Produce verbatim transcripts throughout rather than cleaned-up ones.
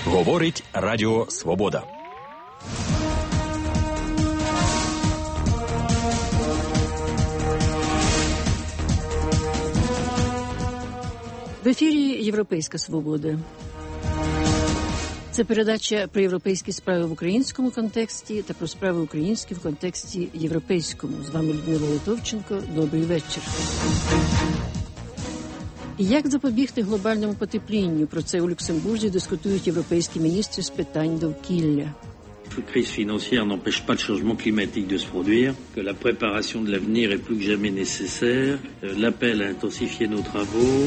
Говорить Радіо Свобода. В ефірі «Європейська свобода». Це передача про європейські справи в українському контексті та про справи українські в контексті європейському. З вами Людмила Литовченко. Добрий вечір. Як запобігти глобальному потеплінню? Про це у Люксембурзі дискутують європейські міністри з питань довкілля. La crise financière n'empêche pas le changement climatique de se produire, que la préparation de l'avenir est plus que jamais nécessaire, l'appel à intensifier nos travaux.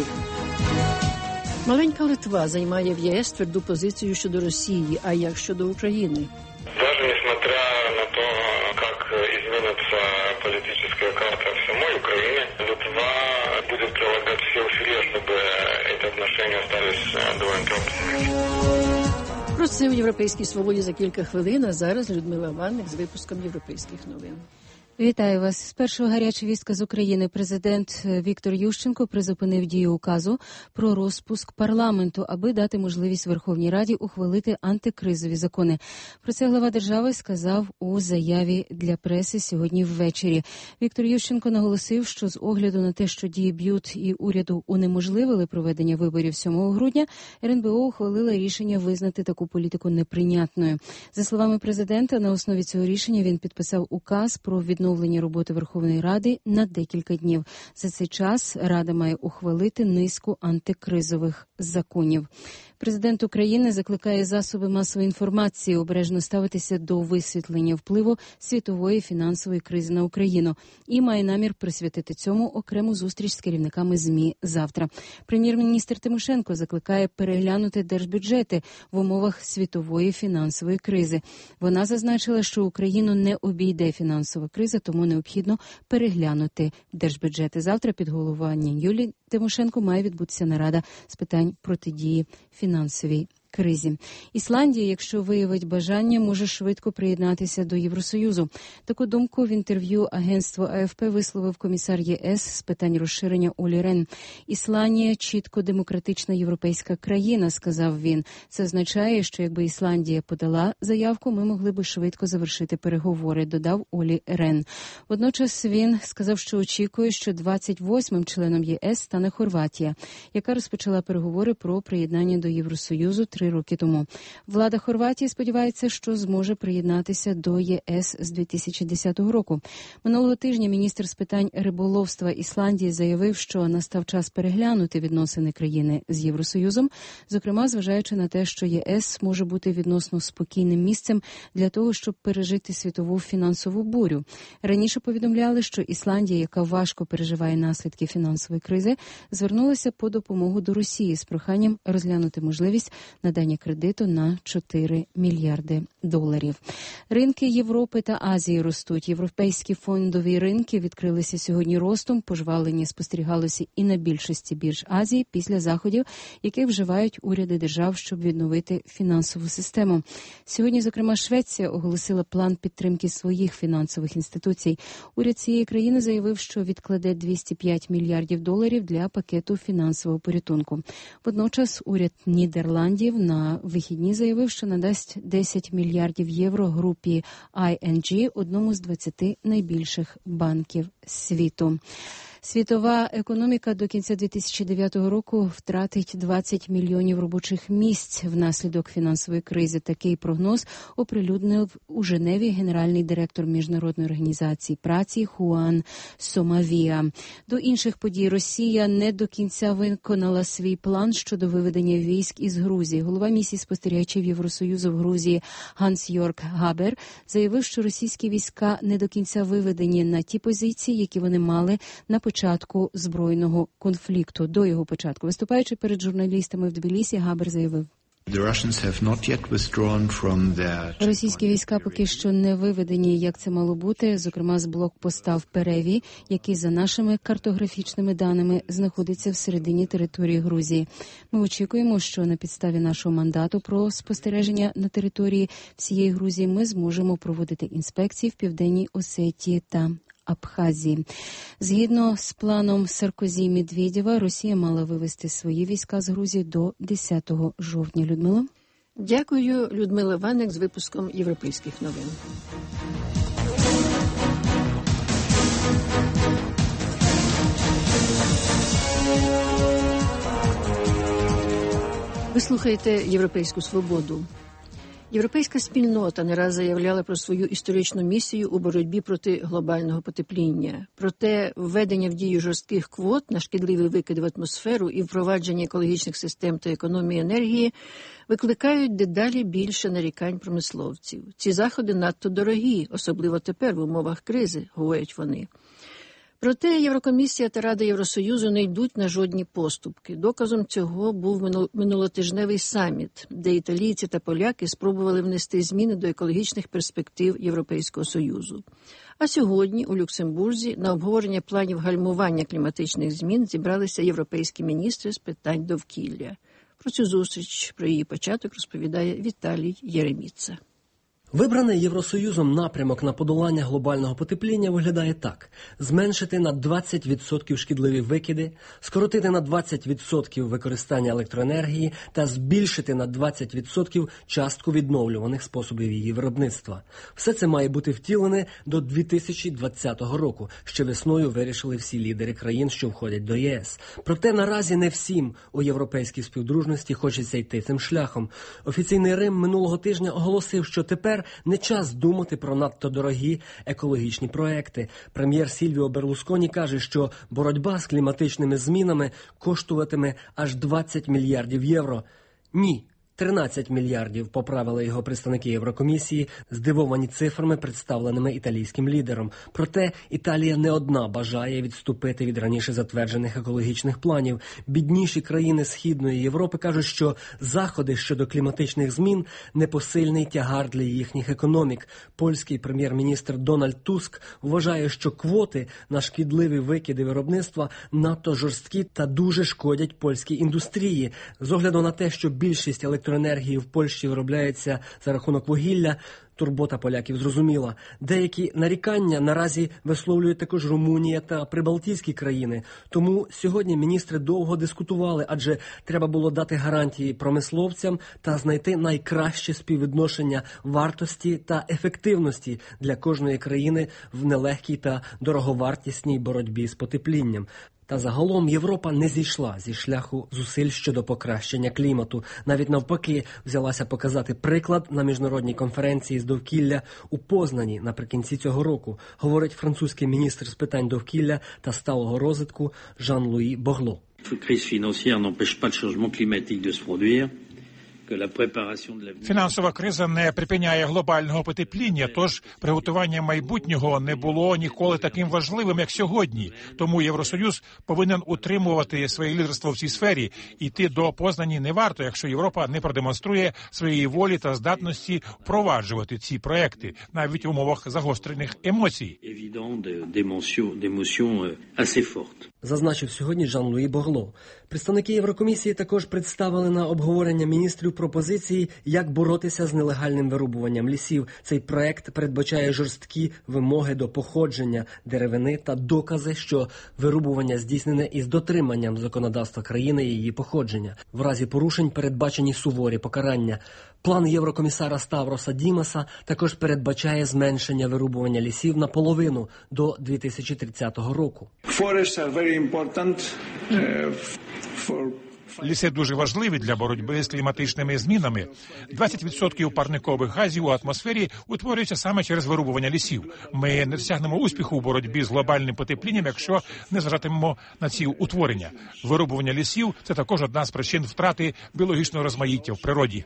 Маленька Литва займає в ЄС тверду позицію щодо Росії, а як щодо України? Даже несмотря на то, как изменится политическая карта в самой Украине, Литва будет прилагать все усилия, чтобы эти отношения остались довольно теплыми. Про це у «Європейській свободі» за кілька хвилин, а зараз Людмила Ванник з випуском європейських новин. Вітаю вас. Спершу гаряча вістка з України. Президент Віктор Ющенко призупинив дію указу про розпуск парламенту, аби дати можливість Верховній Раді ухвалити антикризові закони. Про це глава держави сказав у заяві для преси сьогодні ввечері. Віктор Ющенко наголосив, що з огляду на те, що дії БЮТ і уряду унеможливили проведення виборів сьомого грудня, РНБО ухвалила рішення визнати таку політику неприйнятною. За словами президента, на основі цього рішення він підписав указ про відновлення Відновлення роботи Верховної Ради на декілька днів. За цей час Рада має ухвалити низку антикризових законів. Президент України закликає засоби масової інформації обережно ставитися до висвітлення впливу світової фінансової кризи на Україну і має намір присвятити цьому окрему зустріч з керівниками ЗМІ завтра. Прем'єр-міністр Тимошенко закликає переглянути держбюджети в умовах світової фінансової кризи. Вона зазначила, що Україну не обійде фінансова криза, тому необхідно переглянути держбюджети. Завтра під головуванням Юлії Тимошенко має відбутися нарада з питань протидії фінансовій кризі. Ісландія, якщо виявить бажання, може швидко приєднатися до Євросоюзу. Таку думку в інтерв'ю агентству АФП висловив комісар ЄС з питань розширення Олі Рен. Ісландія – чітко демократична європейська країна, сказав він. Це означає, що якби Ісландія подала заявку, ми могли би швидко завершити переговори, додав Олі Рен. Водночас він сказав, що очікує, що двадцять восьмим членом ЄС стане Хорватія, яка розпочала переговори про приєднання до Євросоюзу три роки тому. Влада Хорватії сподівається, що зможе приєднатися до ЄС з дві тисячі десятого року. Минулого тижня міністр з питань риболовства Ісландії заявив, що настав час переглянути відносини країни з Євросоюзом, зокрема, зважаючи на те, що ЄС може бути відносно спокійним місцем для того, щоб пережити світову фінансову бурю. Раніше повідомляли, що Ісландія, яка важко переживає наслідки фінансової кризи, звернулася по допомогу до Росії з проханням розглянути можливість надання кредиту на чотири мільярди доларів. Ринки Європи та Азії ростуть. Європейські фондові ринки відкрилися сьогодні ростом. Пожвавлення спостерігалося і на більшості бірж Азії після заходів, які вживають уряди держав, щоб відновити фінансову систему. Сьогодні, зокрема, Швеція оголосила план підтримки своїх фінансових інституцій. Уряд цієї країни заявив, що відкладе двісті п'ять мільярдів доларів для пакету фінансового порятунку. Водночас уряд Нідерландів на вихідні заявив, що надасть десять мільярдів євро групі ай ен джі, одному з двадцяти найбільших банків світу. Світова економіка до кінця дві тисячі дев'ятого року втратить двадцять мільйонів робочих місць внаслідок фінансової кризи. Такий прогноз оприлюднив у Женеві генеральний директор Міжнародної організації праці Хуан Сомавія. До інших подій Росія не до кінця виконала свій план щодо виведення військ із Грузії. Голова місії спостерігачів Євросоюзу в Грузії Ганс-Йорг Габер заявив, що російські війська не до кінця виведені на ті позиції, які вони мали на початку збройного конфлікту, до його початку. Виступаючи перед журналістами в Тбілісі, Габер заявив: Російські війська поки що не виведені, як це мало бути, зокрема з блокпоста в Переві, який, за нашими картографічними даними, знаходиться всередині території Грузії. Ми очікуємо, що на підставі нашого мандату про спостереження на території всієї Грузії ми зможемо проводити інспекції в Південній Осетії та Абхазії. Згідно з планом Саркозі-Медведєва, Росія мала вивести свої війська з Грузії до десятого жовтня. Людмила? Дякую, Людмила Ваник з випуском європейських новин. Ви слухаєте «Європейську свободу». Європейська спільнота не раз заявляла про свою історичну місію у боротьбі проти глобального потепління. Проте введення в дію жорстких квот на шкідливі викиди в атмосферу і впровадження екологічних систем та економії енергії викликають дедалі більше нарікань промисловців. Ці заходи надто дорогі, особливо тепер в умовах кризи, говорять вони. Проте Єврокомісія та Рада Євросоюзу не йдуть на жодні поступки. Доказом цього був минулотижневий саміт, де італійці та поляки спробували внести зміни до екологічних перспектив Європейського Союзу. А сьогодні у Люксембурзі на обговорення планів гальмування кліматичних змін зібралися європейські міністри з питань довкілля. Про цю зустріч, про її початок розповідає Віталій Єреміца. Вибраний Євросоюзом напрямок на подолання глобального потепління виглядає так. Зменшити на двадцять відсотків шкідливі викиди, скоротити на двадцять відсотків використання електроенергії та збільшити на двадцять відсотків частку відновлюваних способів її виробництва. Все це має бути втілене до дві тисячі двадцятого року. Ще весною вирішили всі лідери країн, що входять до ЄС. Проте наразі не всім у європейській співдружності хочеться йти цим шляхом. Офіційний Рим минулого тижня оголосив, що тепер не час думати про надто дорогі екологічні проекти. Прем'єр Сільвіо Берлусконі каже, що боротьба з кліматичними змінами коштуватиме аж двадцять мільярдів євро. Ні. тринадцять мільярдів, поправили його представники Єврокомісії, здивовані цифрами, представленими італійським лідером. Проте Італія не одна бажає відступити від раніше затверджених екологічних планів. Бідніші країни Східної Європи кажуть, що заходи щодо кліматичних змін – непосильний тягар для їхніх економік. Польський прем'єр-міністр Дональд Туск вважає, що квоти на шкідливі викиди виробництва надто жорсткі та дуже шкодять польській індустрії. З огляду на те, що більшість електроенергії енергії в Польщі виробляється за рахунок вугілля, турбота поляків зрозуміла. Деякі нарікання наразі висловлюють також Румунія та прибалтійські країни. Тому сьогодні міністри довго дискутували, адже треба було дати гарантії промисловцям та знайти найкраще співвідношення вартості та ефективності для кожної країни в нелегкій та дороговартісній боротьбі з потеплінням. Та загалом Європа не зійшла зі шляху зусиль щодо покращення клімату. Навіть навпаки взялася показати приклад на міжнародній конференції з довкілля у Познані наприкінці цього року, говорить французький міністр з питань довкілля та сталого розвитку Жан-Луї Богло. Crise financière n'empêche pas le changement climatique de se produire. Фінансова криза не припиняє глобального потепління, тож приготування майбутнього не було ніколи таким важливим, як сьогодні. Тому Євросоюз повинен утримувати своє лідерство в цій сфері. Йти до Познані не варто, якщо Європа не продемонструє своєї волі та здатності впроваджувати ці проекти, навіть в умовах загострених емоцій. Зазначив сьогодні Жан-Луї Богло. Представники Єврокомісії також представили на обговорення міністрів пропозиції, як боротися з нелегальним вирубуванням лісів. Цей проект передбачає жорсткі вимоги до походження деревини та докази, що вирубування здійснене із дотриманням законодавства країни і її походження. В разі порушень передбачені суворі покарання. План єврокомісара Ставроса Дімаса також передбачає зменшення вирубування лісів наполовину до дві тисячі тридцятого року. Ліси дуже важливі для боротьби з кліматичними змінами. двадцять відсотків парникових газів у атмосфері утворюються саме через вирубування лісів. Ми не досягнемо успіху у боротьбі з глобальним потеплінням, якщо не зважатимемо на ці утворення. Вирубування лісів – це також одна з причин втрати біологічного розмаїття в природі.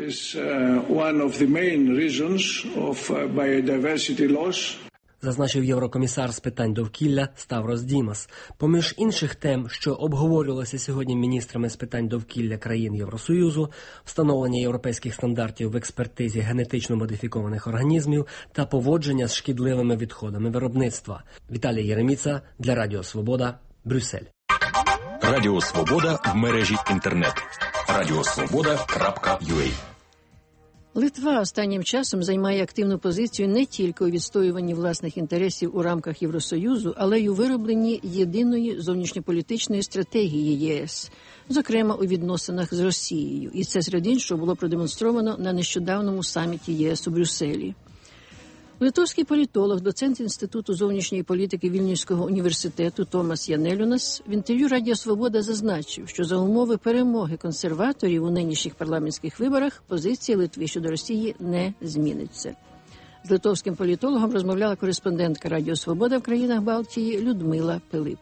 Зазначив єврокомісар з питань довкілля Ставрос Дімас. Поміж інших тем, що обговорювалися сьогодні міністрами з питань довкілля країн Євросоюзу, встановлення європейських стандартів в експертизі генетично модифікованих організмів та поводження з шкідливими відходами виробництва. Віталій Єреміца для Радіо Свобода, Брюссель. Радіо Свобода в мережі інтернет. радіосвобода крапка ю а. Литва останнім часом займає активну позицію не тільки у відстоюванні власних інтересів у рамках Євросоюзу, але й у виробленні єдиної зовнішньополітичної стратегії ЄС, зокрема у відносинах з Росією. І це, серед іншого, було продемонстровано на нещодавному саміті ЄС у Брюсселі. Литовський політолог, доцент Інституту зовнішньої політики Вільнюського університету Томас Янелюнас в інтерв'ю Радіо Свобода зазначив, що за умови перемоги консерваторів у нинішніх парламентських виборах позиція Литви щодо Росії не зміниться. З литовським політологом розмовляла кореспондентка Радіо Свобода в країнах Балтії Людмила Пилип.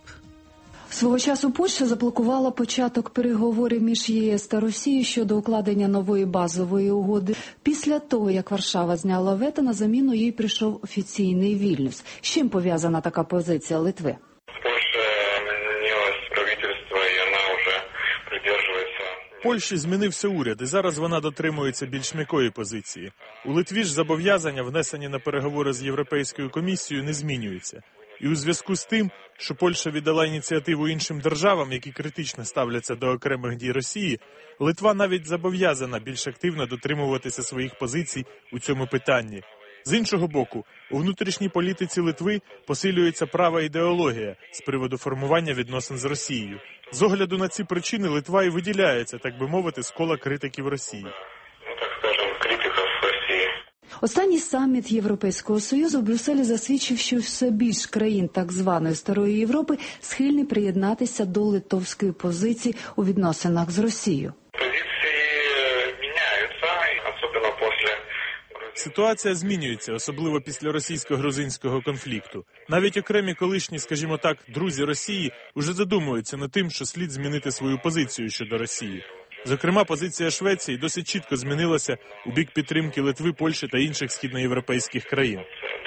Свого часу Польща заблокувала початок переговорів між ЄС та Росією щодо укладення нової базової угоди. Після того, як Варшава зняла вето, на заміну їй прийшов офіційний Вільнюс. З чим пов'язана така позиція Литви? Польща змінилось правительство, і вона вже придержується. Польщі змінився уряд, і зараз вона дотримується більш м'якої позиції. У Литві ж зобов'язання, внесені на переговори з Європейською комісією, не змінюються. І у зв'язку з тим, що Польща віддала ініціативу іншим державам, які критично ставляться до окремих дій Росії, Литва навіть зобов'язана більш активно дотримуватися своїх позицій у цьому питанні. З іншого боку, у внутрішній політиці Литви посилюється права ідеологія з приводу формування відносин з Росією. З огляду на ці причини Литва і виділяється, так би мовити, з кола критиків Росії. Ну, так скажемо, критиків Росії. Останній саміт Європейського Союзу в Брюсселі засвідчив, що все більш країн так званої Старої Європи схильні приєднатися до литовської позиції у відносинах з Росією. Позиції міняються, особливо після... Ситуація змінюється, особливо після російсько-грузинського конфлікту. Навіть окремі колишні, скажімо так, друзі Росії уже задумуються над тим, що слід змінити свою позицію щодо Росії. Зокрема, позиція Швеції досить чітко змінилася у бік підтримки Литви, Польщі та інших східноєвропейських країн.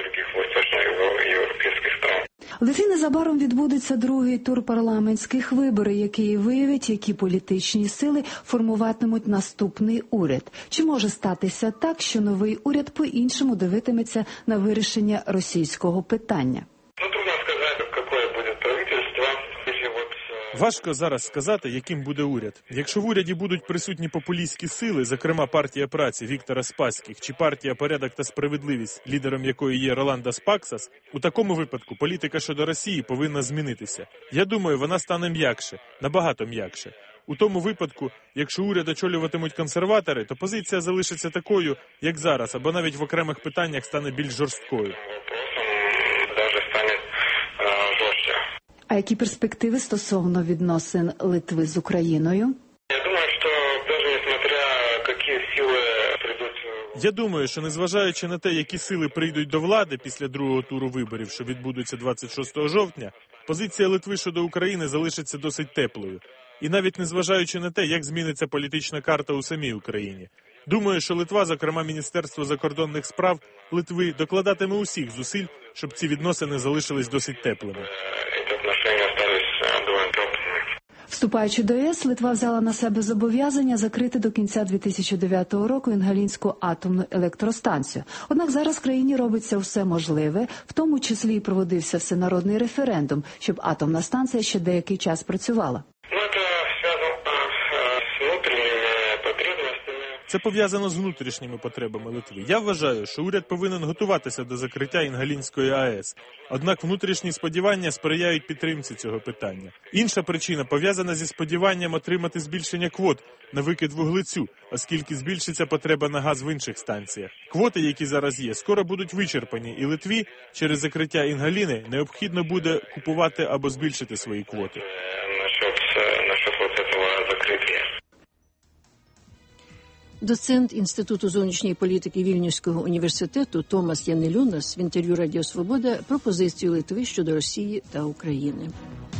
В Литві незабаром відбудеться другий тур парламентських виборів, який виявить, які політичні сили формуватимуть наступний уряд. Чи може статися так, що новий уряд по-іншому дивитиметься на вирішення російського питання? Ну, трудно сказати, яке буде правительство. Важко зараз сказати, яким буде уряд. Якщо в уряді будуть присутні популістські сили, зокрема партія праці Віктора Спасских чи партія Порядок та справедливість, лідером якої є Роландас Паксас, у такому випадку політика щодо Росії повинна змінитися. Я думаю, вона стане м'якше, набагато м'якше. У тому випадку, якщо уряд очолюватимуть консерватори, то позиція залишиться такою, як зараз, або навіть в окремих питаннях стане більш жорсткою. А які перспективи стосовно відносин Литви з Україною? Я думаю, що навіть несмотря які сили прийдуть... Я думаю, що незважаючи на те, які сили прийдуть до влади після другого туру виборів, що відбудуться двадцять шостого жовтня, позиція Литви щодо України залишиться досить теплою. І навіть незважаючи на те, як зміниться політична карта у самій Україні. Думаю, що Литва, зокрема Міністерство закордонних справ Литви, докладатиме усіх зусиль, щоб ці відносини залишились досить теплими. Вступаючи до ЄС, Литва взяла на себе зобов'язання закрити до кінця дві тисячі дев'ятого року Інгулецьку атомну електростанцію. Однак зараз в країні робиться все можливе, в тому числі і проводився всенародний референдум, щоб атомна станція ще деякий час працювала. Це пов'язано з внутрішніми потребами Литви. Я вважаю, що уряд повинен готуватися до закриття Інгулецької АЕС. Однак внутрішні сподівання сприяють підтримці цього питання. Інша причина пов'язана зі сподіванням отримати збільшення квот на викид вуглецю, оскільки збільшиться потреба на газ в інших станціях. Квоти, які зараз є, скоро будуть вичерпані, і Литві через закриття Інгуліни необхідно буде купувати або збільшити свої квоти. Доцент Інституту зовнішньої політики Вільнюського університету Томас Янелюнас в інтерв'ю Радіо Свобода про позицію Литви щодо Росії та України.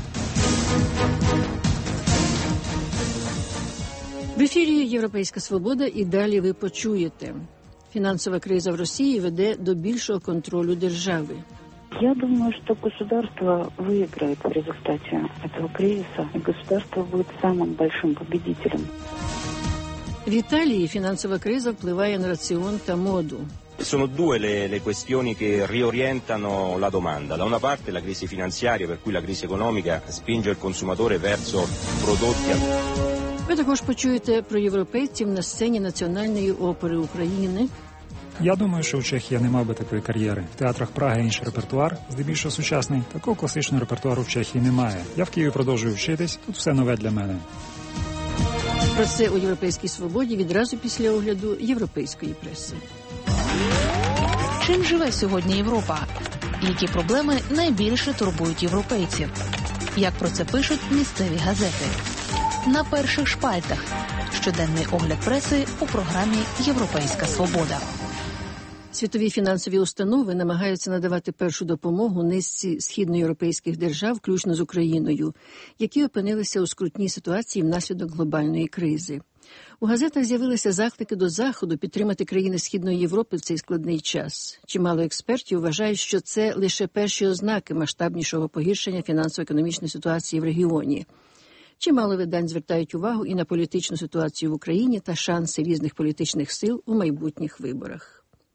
В ефірі «Європейська свобода» і далі ви почуєте. Фінансова криза в Росії веде до більшого контролю держави. Я думаю, что государство выиграет в результате этого кризиса, и государство будет самым большим победителем. В Італії фінансова криза впливає на раціон та моду. Sono due le, le questioni che riorientano la domanda. Da una parte la crisi finanziaria, per cui la crisi economica spinge il consumatore verso prodotti. Ви також почуєте про європейців на сцені Національної опери України. Я думаю, що в Чехії не мав би такої кар'єри. В театрах Праги інший репертуар, здебільшого сучасний. Такого класичного репертуару в Чехії немає. Я в Києві продовжую вчитись, тут все нове для мене. Про це у «Європейській свободі» відразу після огляду європейської преси. Чим живе сьогодні Європа? Які проблеми найбільше турбують європейців? Як про це пишуть місцеві газети? На перших шпальтах. Щоденний огляд преси у програмі «Європейська свобода». Світові фінансові установи намагаються надавати першу допомогу низці східноєвропейських держав, включно з Україною, які опинилися у скрутній ситуації внаслідок глобальної кризи. У газетах з'явилися заклики до Заходу підтримати країни Східної Європи в цей складний час. Чимало експертів вважають, що це лише перші ознаки масштабнішого погіршення фінансово-економічної ситуації в регіоні. Чимало видань звертають увагу і на політичну ситуацію в Україні та шанси різних політичних сил у майбутніх виборах.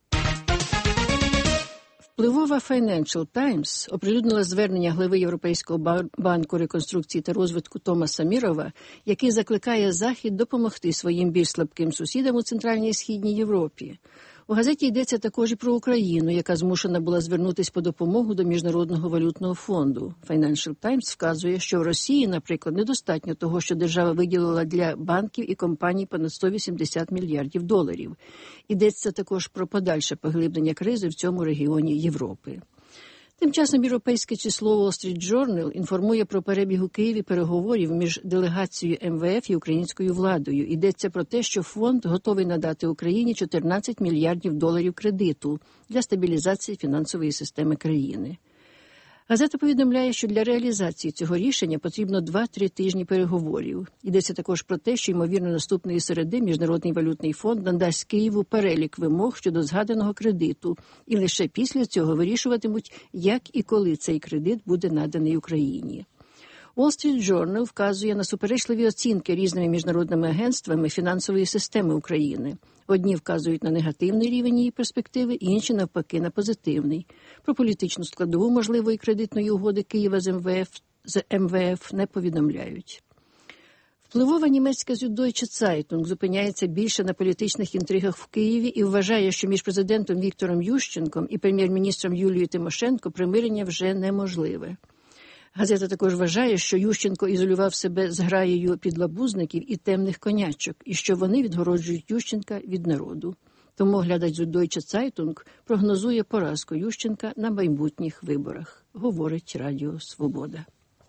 Впливова Financial Times оприлюднила звернення глави Європейського банку реконструкції та розвитку Томаса Мірова, який закликає Захід допомогти своїм більш слабким сусідам у Центральній і Східній Європі. У газеті йдеться також і про Україну, яка змушена була звернутися по допомогу до Міжнародного валютного фонду. Financial Times вказує, що в Росії, наприклад, недостатньо того, що держава виділила для банків і компаній понад сто вісімдесят мільярдів доларів. Йдеться також про подальше поглиблення кризи в цьому регіоні Європи. Тим часом європейське число Wall Street Journal інформує про перебіг у Києві переговорів між делегацією ем ве еф і українською владою. Йдеться про те, що фонд готовий надати Україні чотирнадцять мільярдів доларів кредиту для стабілізації фінансової системи країни. Газета повідомляє, що для реалізації цього рішення потрібно два-три тижні переговорів. Йдеться також про те, що, ймовірно, наступної середи Міжнародний валютний фонд надасть Києву перелік вимог щодо згаданого кредиту, і лише після цього вирішуватимуть, як і коли цей кредит буде наданий Україні. Wall Street Journal вказує на суперечливі оцінки різними міжнародними агентствами фінансової системи України. Одні вказують на негативний рівень її перспективи, інші, навпаки, на позитивний. Про політичну складову можливої кредитної угоди Києва з ем ве еф, з ем ве еф не повідомляють. Впливова німецька Süddeutsche Zeitung зупиняється більше на політичних інтригах в Києві і вважає, що між президентом Віктором Ющенком і прем'єр-міністром Юлією Тимошенко примирення вже неможливе. Газета також вважає, що Ющенко ізолював себе з граєю підлабузників і темних конячок, і що вони відгороджують Ющенка від народу. Тому глядач Süddeutsche Zeitung прогнозує поразку Ющенка на майбутніх виборах, говорить Радіо Свобода.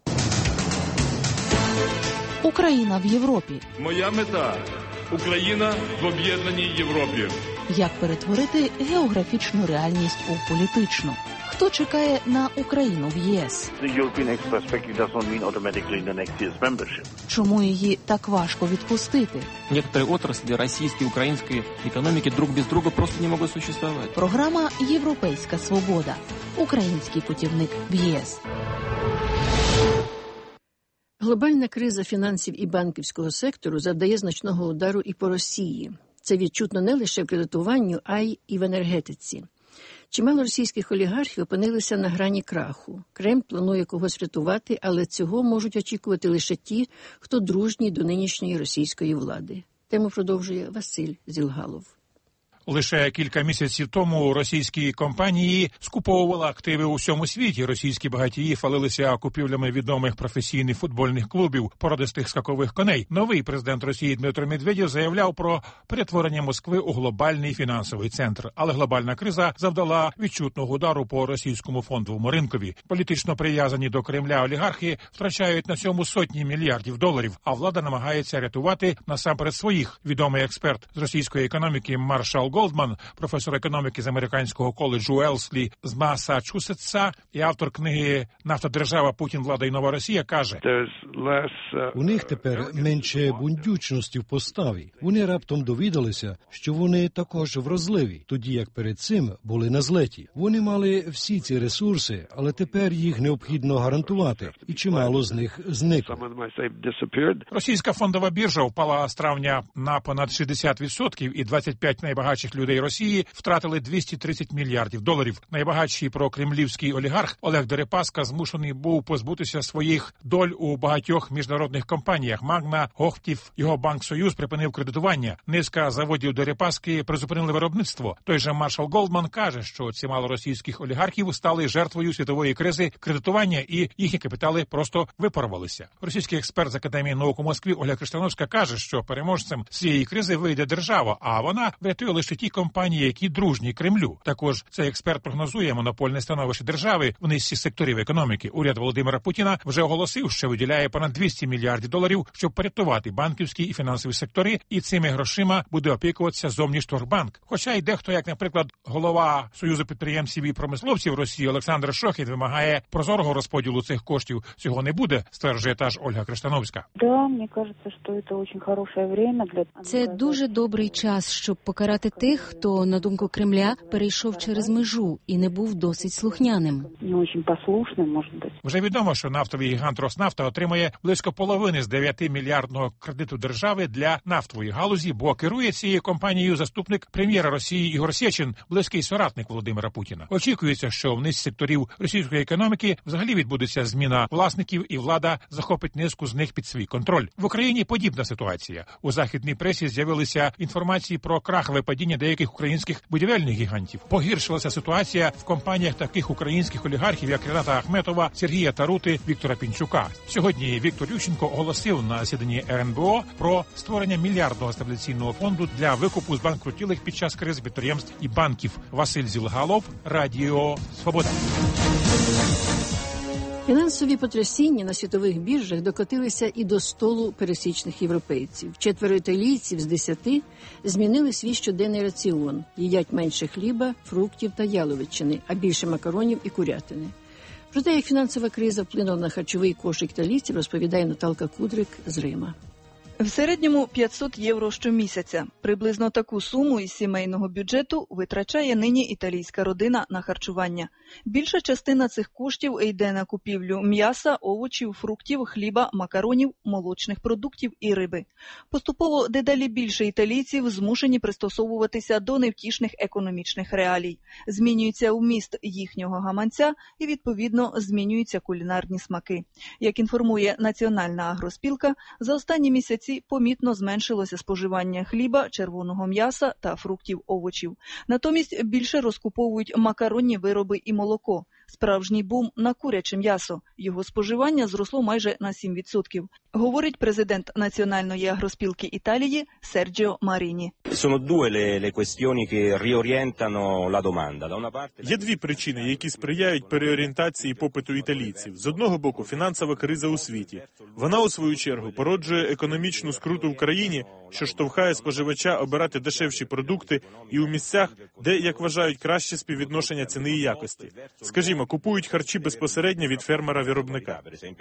Україна в Європі. Моя мета – Україна в об'єднаній Європі. Як перетворити географічну реальність у політичну? Хто чекає на Україну в ЄС? Чому її так важко відпустити? Некоторые отрасли российской и украинской экономики друг без друга просто не могут существовать. Програма «Європейська свобода». Український путівник в ЄС. Глобальна криза фінансів і банківського сектору завдає значного удару і по Росії. Це відчутно не лише в кредитуванні, а й і в енергетиці. Чимало російських олігархів опинилися на грані краху. Кремль планує когось врятувати, але цього можуть очікувати лише ті, хто дружній до нинішньої російської влади. Тему продовжує Василь Зілгалов. Лише кілька місяців тому російські компанії скуповували активи у всьому світі. Російські багатії хвалилися купівлями відомих професійних футбольних клубів, породистих скакових коней. Новий президент Росії Дмитро Медведєв заявляв про перетворення Москви у глобальний фінансовий центр. Але глобальна криза завдала відчутного удару по російському фондовому ринкові. Політично прив'язані до Кремля олігархи втрачають на цьому сотні мільярдів доларів, а влада намагається рятувати насамперед своїх. Відомий експерт з російської економіки Маршал Голдман, професор економіки з американського коледжу Елслі з Массачусетса і автор книги «Нафтодержава. Путін, влада і нова Росія» каже: у них тепер менше бундючності в поставі. Вони раптом довідалися, що вони також вразливі, тоді як перед цим були на злеті. Вони мали всі ці ресурси, але тепер їх необхідно гарантувати, і чимало з них зникло. Російська фондова біржа впала з травня на понад шістдесят відсотків, і двадцять п'ять найбагатших найбагатших людей Росії втратили двісті тридцять мільярдів доларів. Найбагатший прокремлівський олігарх Олег Дерипаска змушений був позбутися своїх доль у багатьох міжнародних компаніях. Магна, Гохтів, його банк «Союз» припинив кредитування. Низка заводів Дерипаски призупинили виробництво. Той же Маршал Голдман каже, що чимало російських олігархів стали жертвою світової кризи кредитування і їхні капітали просто випарувалися. Російський експерт з Академії наук у Москві Ольга Кришановська каже, що переможцем цієї кризи вийде держава, а вона врятує лише ті компанії, які дружні Кремлю. Також цей експерт прогнозує монопольне становище держави в низці секторів економіки. Уряд Володимира Путіна вже оголосив, що виділяє понад двісті мільярдів доларів, щоб порятувати банківські і фінансові сектори, і цими грошима буде опікуватися Зовнішторгбанк. Хоча й дехто, як, наприклад, голова Союзу підприємців і промисловців Росії Олександр Шохід вимагає прозорого розподілу цих коштів. Цього не буде, стверджує та ж Ольга Криштановська. Да, мені кажеться, що це дуже хороше время для... Це дуже добрий час, щоб покарати тих, хто, на думку Кремля, перейшов через межу і не був досить слухняним. Не дуже послушним, може бути. Вже відомо, що нафтовий гігант Роснафта отримує близько половини з дев'ятимільярдного кредиту держави для нафтової галузі, бо керує цією компанією заступник прем'єра Росії Ігор Сєчин, близький соратник Володимира Путіна. Очікується, що в низці секторів російської економіки взагалі відбудеться зміна власників і влада захопить низку з них під свій контроль. В Україні подібна ситуація. У західній пресі з'явилися інформації про крахове падіння деяких українських будівельних гігантів. Погіршилася ситуація в компаніях таких українських олігархів, як Рената Ахметова, Сергія Тарути, Віктора Пінчука. Сьогодні Віктор Ющенко оголосив на засіданні ер ен бе о про створення мільярдного стабіляційного фонду для викупу збанкрутілих під час кризи підприємств і банків. Василь Зілгалов, Радіо Свобода. Фінансові потрясіння на світових біржах докотилися і до столу пересічних європейців. Четверо італійців з десяти змінили свій щоденний раціон. Їдять менше хліба, фруктів та яловичини, а більше макаронів і курятини. Про те, як фінансова криза вплинула на харчовий кошик італійців, розповідає Наталка Кудрик з Рима. В середньому п'ятсот євро щомісяця. Приблизно таку суму із сімейного бюджету витрачає нині італійська родина на харчування. Більша частина цих коштів йде на купівлю м'яса, овочів, фруктів, хліба, макаронів, молочних продуктів і риби. Поступово дедалі більше італійців змушені пристосовуватися до невтішних економічних реалій. Змінюється вміст їхнього гаманця і, відповідно, змінюються кулінарні смаки. Як інформує Національна агроспілка, за останні місяці помітно зменшилося споживання хліба, червоного м'яса та фруктів-овочів. Натомість більше розкуповують макаронні вироби і молоко. Справжній бум на куряче м'ясо. Його споживання зросло майже на сім відсотків. Говорить президент Національної агроспілки Італії Серджіо Маріні. Є дві причини, які сприяють переорієнтації попиту італійців. З одного боку, фінансова криза у світі. Вона, у свою чергу, породжує економічну скруту в країні, що штовхає споживача обирати дешевші продукти і у місцях, де, як вважають, краще співвідношення ціни і якості. Скажімо, купують харчі безпосередньо від фермера-виробника.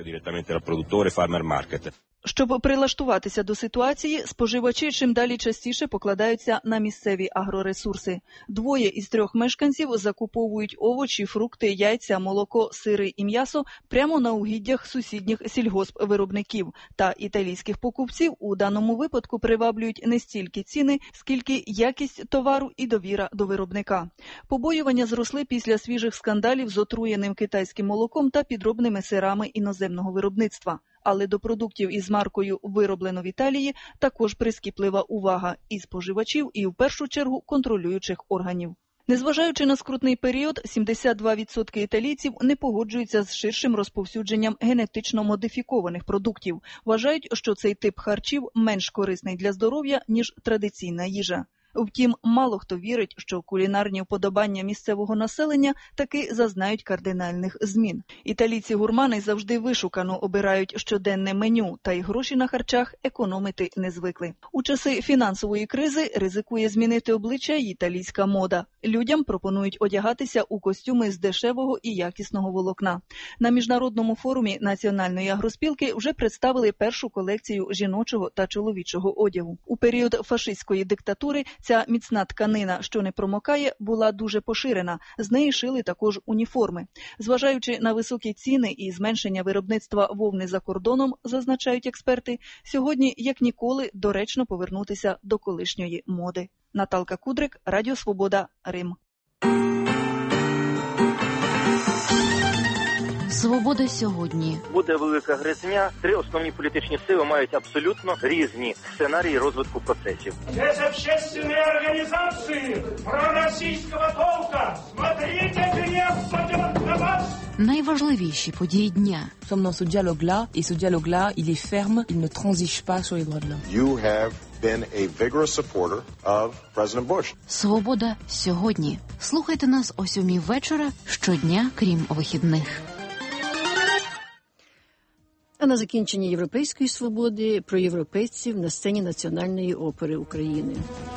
Щоб прилаштуватися до ситуації, споживачі чим далі частіше покладаються на місцеві агроресурси. Двоє із трьох мешканців закуповують овочі, фрукти, яйця, молоко, сири і м'ясо прямо на угіддях сусідніх сільгоспвиробників. Та італійських покупців у даному випадку приваблюють не стільки ціни, скільки якість товару і довіра до виробника. Побоювання зросли після свіжих скандалів з отруєним китайським молоком та підробними сирами іноземного виробництва. Але до продуктів із маркою «Вироблено в Італії» також прискіплива увага і споживачів, і в першу чергу контролюючих органів. Незважаючи на скрутний період, сімдесят два відсотки італійців не погоджуються з ширшим розповсюдженням генетично модифікованих продуктів. Вважають, що цей тип харчів менш корисний для здоров'я, ніж традиційна їжа. Втім, мало хто вірить, що кулінарні вподобання місцевого населення таки зазнають кардинальних змін. Італійці-гурмани завжди вишукано обирають щоденне меню, та й гроші на харчах економити не звикли. У часи фінансової кризи ризикує змінити обличчя й італійська мода. Людям пропонують одягатися у костюми з дешевого і якісного волокна. На міжнародному форумі Національної агроспілки вже представили першу колекцію жіночого та чоловічого одягу. У період фашистської диктатури ця міцна тканина, що не промокає, була дуже поширена. З неї шили також уніформи. Зважаючи на високі ціни і зменшення виробництва вовни за кордоном, зазначають експерти, сьогодні, як ніколи, доречно повернутися до колишньої моди. Наталка Кудрик, Радіо Свобода, Рим. Свобода сьогодні. Буде велика гризня. Три основні політичні сили мають абсолютно різні сценарії розвитку процесів. Здесь общественные организации пророссийского толка. Смотрите, гнев падет на вас. Найважливіші події дня. Sommes dans ce dialogue-là, et ce dialogue-là, il est ferme, il ne transige pas sur les droits de l'homme. You have been a vigorous supporter of President Bush. Свобода сьогодні. Слухайте нас о сьомій вечора щодня, крім вихідних. А на закінчення Європейської свободи про європейців на сцені Національної опери України.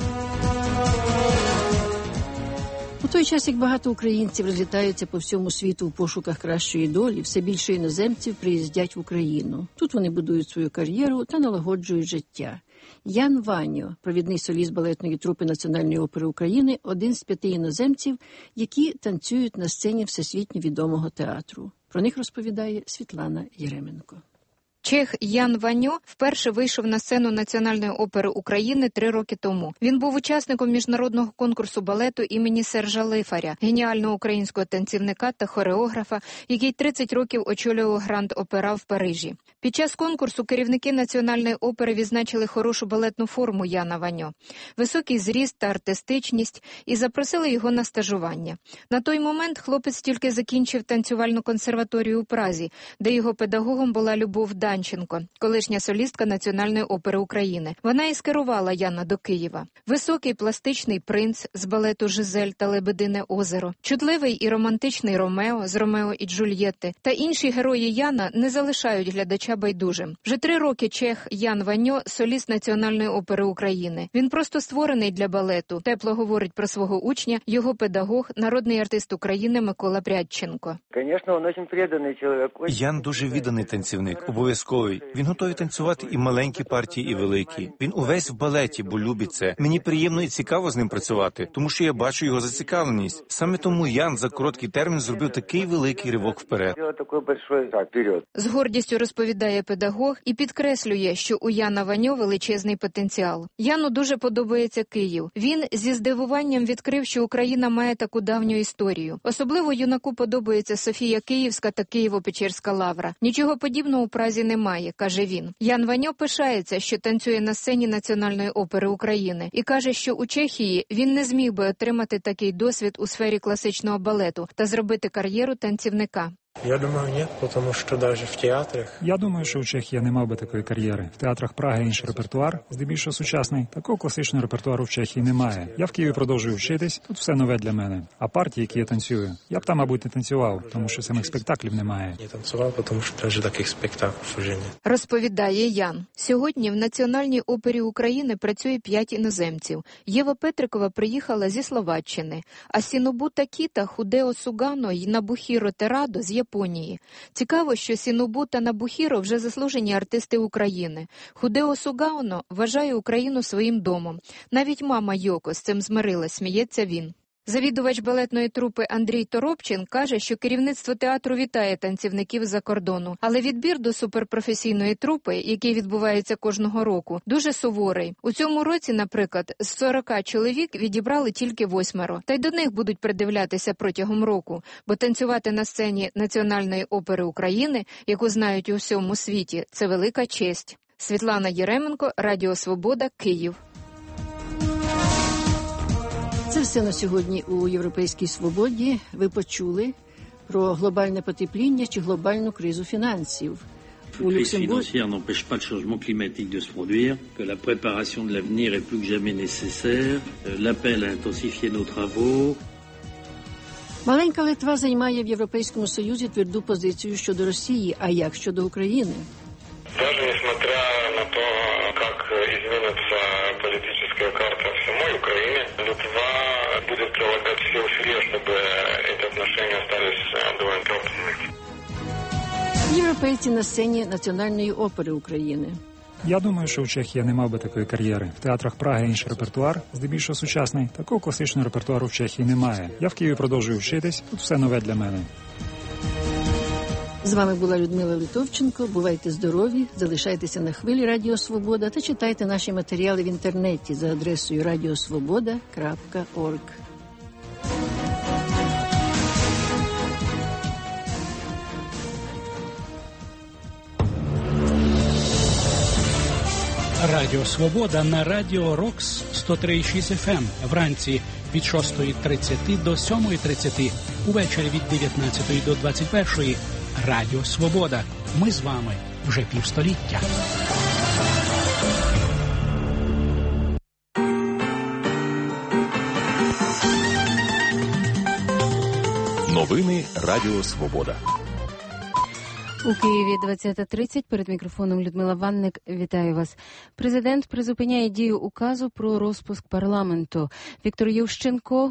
У той час, як багато українців розлітаються по всьому світу в пошуках кращої долі, все більше іноземців приїздять в Україну. Тут вони будують свою кар'єру та налагоджують життя. Ян Ваньо, провідний соліст балетної трупи Національної опери України, один з п'яти іноземців, які танцюють на сцені всесвітньо відомого театру. Про них розповідає Світлана Єременко. Чех Ян Ваньо вперше вийшов на сцену Національної опери України три роки тому. Він був учасником міжнародного конкурсу балету імені Сержа Лифаря, геніального українського танцівника та хореографа, який тридцять років очолював Гранд-Опера в Парижі. Під час конкурсу керівники Національної опери відзначили хорошу балетну форму Яна Ваньо, високий зріст та артистичність і запросили його на стажування. На той момент хлопець тільки закінчив танцювальну консерваторію у Празі, де його педагогом була Любов Данченко, колишня солістка Національної опери України. Вона і скерувала Яна до Києва. Високий пластичний принц з балету «Жизель» та «Лебедине озеро», чутливий і романтичний Ромео з «Ромео і Джульєтти» та інші герої Яна не залишають глядача байдужим. Вже три роки чех Ян Ваньо – соліст Національної опери України. Він просто створений для балету. Тепло говорить про свого учня його педагог, народний артист України Микола Прядченко. Ян дуже відданий танцівник, обов'язковий. Він готовий танцювати і маленькі партії, і великі. Він увесь в балеті, бо любить це. Мені приємно і цікаво з ним працювати, тому що я бачу його зацікавленість. Саме тому Ян за короткий термін зробив такий великий ривок вперед. З гордістю розповідає педагог і підкреслює, що у Яна Ваньо величезний потенціал. Яну дуже подобається Київ. Він зі здивуванням відкрив, що Україна має таку давню історію. Особливо юнаку подобається Софія Київська та Києво-Печерська лавра. Нічого подібного у Празі немає, каже він. Ян Ваньо пишається, що танцює на сцені Національної опери України і каже, що у Чехії він не зміг би отримати такий досвід у сфері класичного балету та зробити кар'єру танцівника. Я думаю, ні, тому що навіть в театрах... Я думаю, що у Чехії не мав би такої кар'єри. В театрах Праги інший репертуар, здебільшого сучасний. Такого класичного репертуару в Чехії немає. Я в Києві продовжую вчитись, тут все нове для мене. А партії, які я танцюю, я б там, мабуть, не танцював, тому що самих спектаклів немає. Не танцював, тому що навіть таких спектаклів вже немає. Розповідає Ян. Сьогодні в Національній опері України працює п'ять іноземців. Єва Петрикова приїхала зі Словаччини, а Сінобута Кіта, Худео Сугано і Набухіро Терадо з Японії. Цікаво, що Сінобу та Набухіро вже заслужені артисти України. Худео Сугано вважає Україну своїм домом. Навіть мама Йоко з цим змирилась, сміється він. Завідувач балетної трупи Андрій Торопчин каже, що керівництво театру вітає танцівників з-за кордону, але відбір до суперпрофесійної трупи, який відбувається кожного року, дуже суворий. У цьому році, наприклад, з сорока чоловік відібрали тільки восьмеро, та й до них будуть придивлятися протягом року, бо танцювати на сцені Національної опери України, яку знають у всьому світі, це велика честь. Світлана Єременко, Радіо Свобода, Київ. Це все на сьогодні у «Європейській свободі». Ви почули про глобальне потепління чи глобальну кризу фінансів. La crise financière n'empêche pas le changement climatique de se produire, que la préparation de l'avenir est plus que jamais nécessaire, l'appel à intensifier nos travaux. Маленька Литва займає в Європейському Союзі тверду позицію щодо Росії, а як щодо України? Даже несмотря на то, как изменится политическая карта в самой Украине, Литва будет прилагать все усилия, чтобы эти отношения остались довольно теплыми. Європейці на сцені Національної опери України. Я думаю, що у Чехії не мав би такої кар'єри. В театрах Праги інший репертуар, здебільшого сучасний. Такого класичного репертуару в Чехії немає. Я в Києві продовжую вчитись, тут все нове для мене. З вами була Людмила Литовченко. Бувайте здорові, залишайтеся на хвилі Радіо Свобода та читайте наші матеріали в інтернеті за адресою радіосвобода крапка орг. Радіо Свобода на Радіо Рокс сто три і шість еф ем вранці від шостої тридцять до сьомої тридцять, увечері від дев'ятнадцятої до двадцять першої. Радіо Свобода. Ми з вами вже півстоліття. Новини Радіо Свобода. У Києві двадцята тридцять. Перед мікрофоном Людмила Ванник. Вітаю вас. Президент призупиняє дію указу про розпуск парламенту. Віктор Ющенко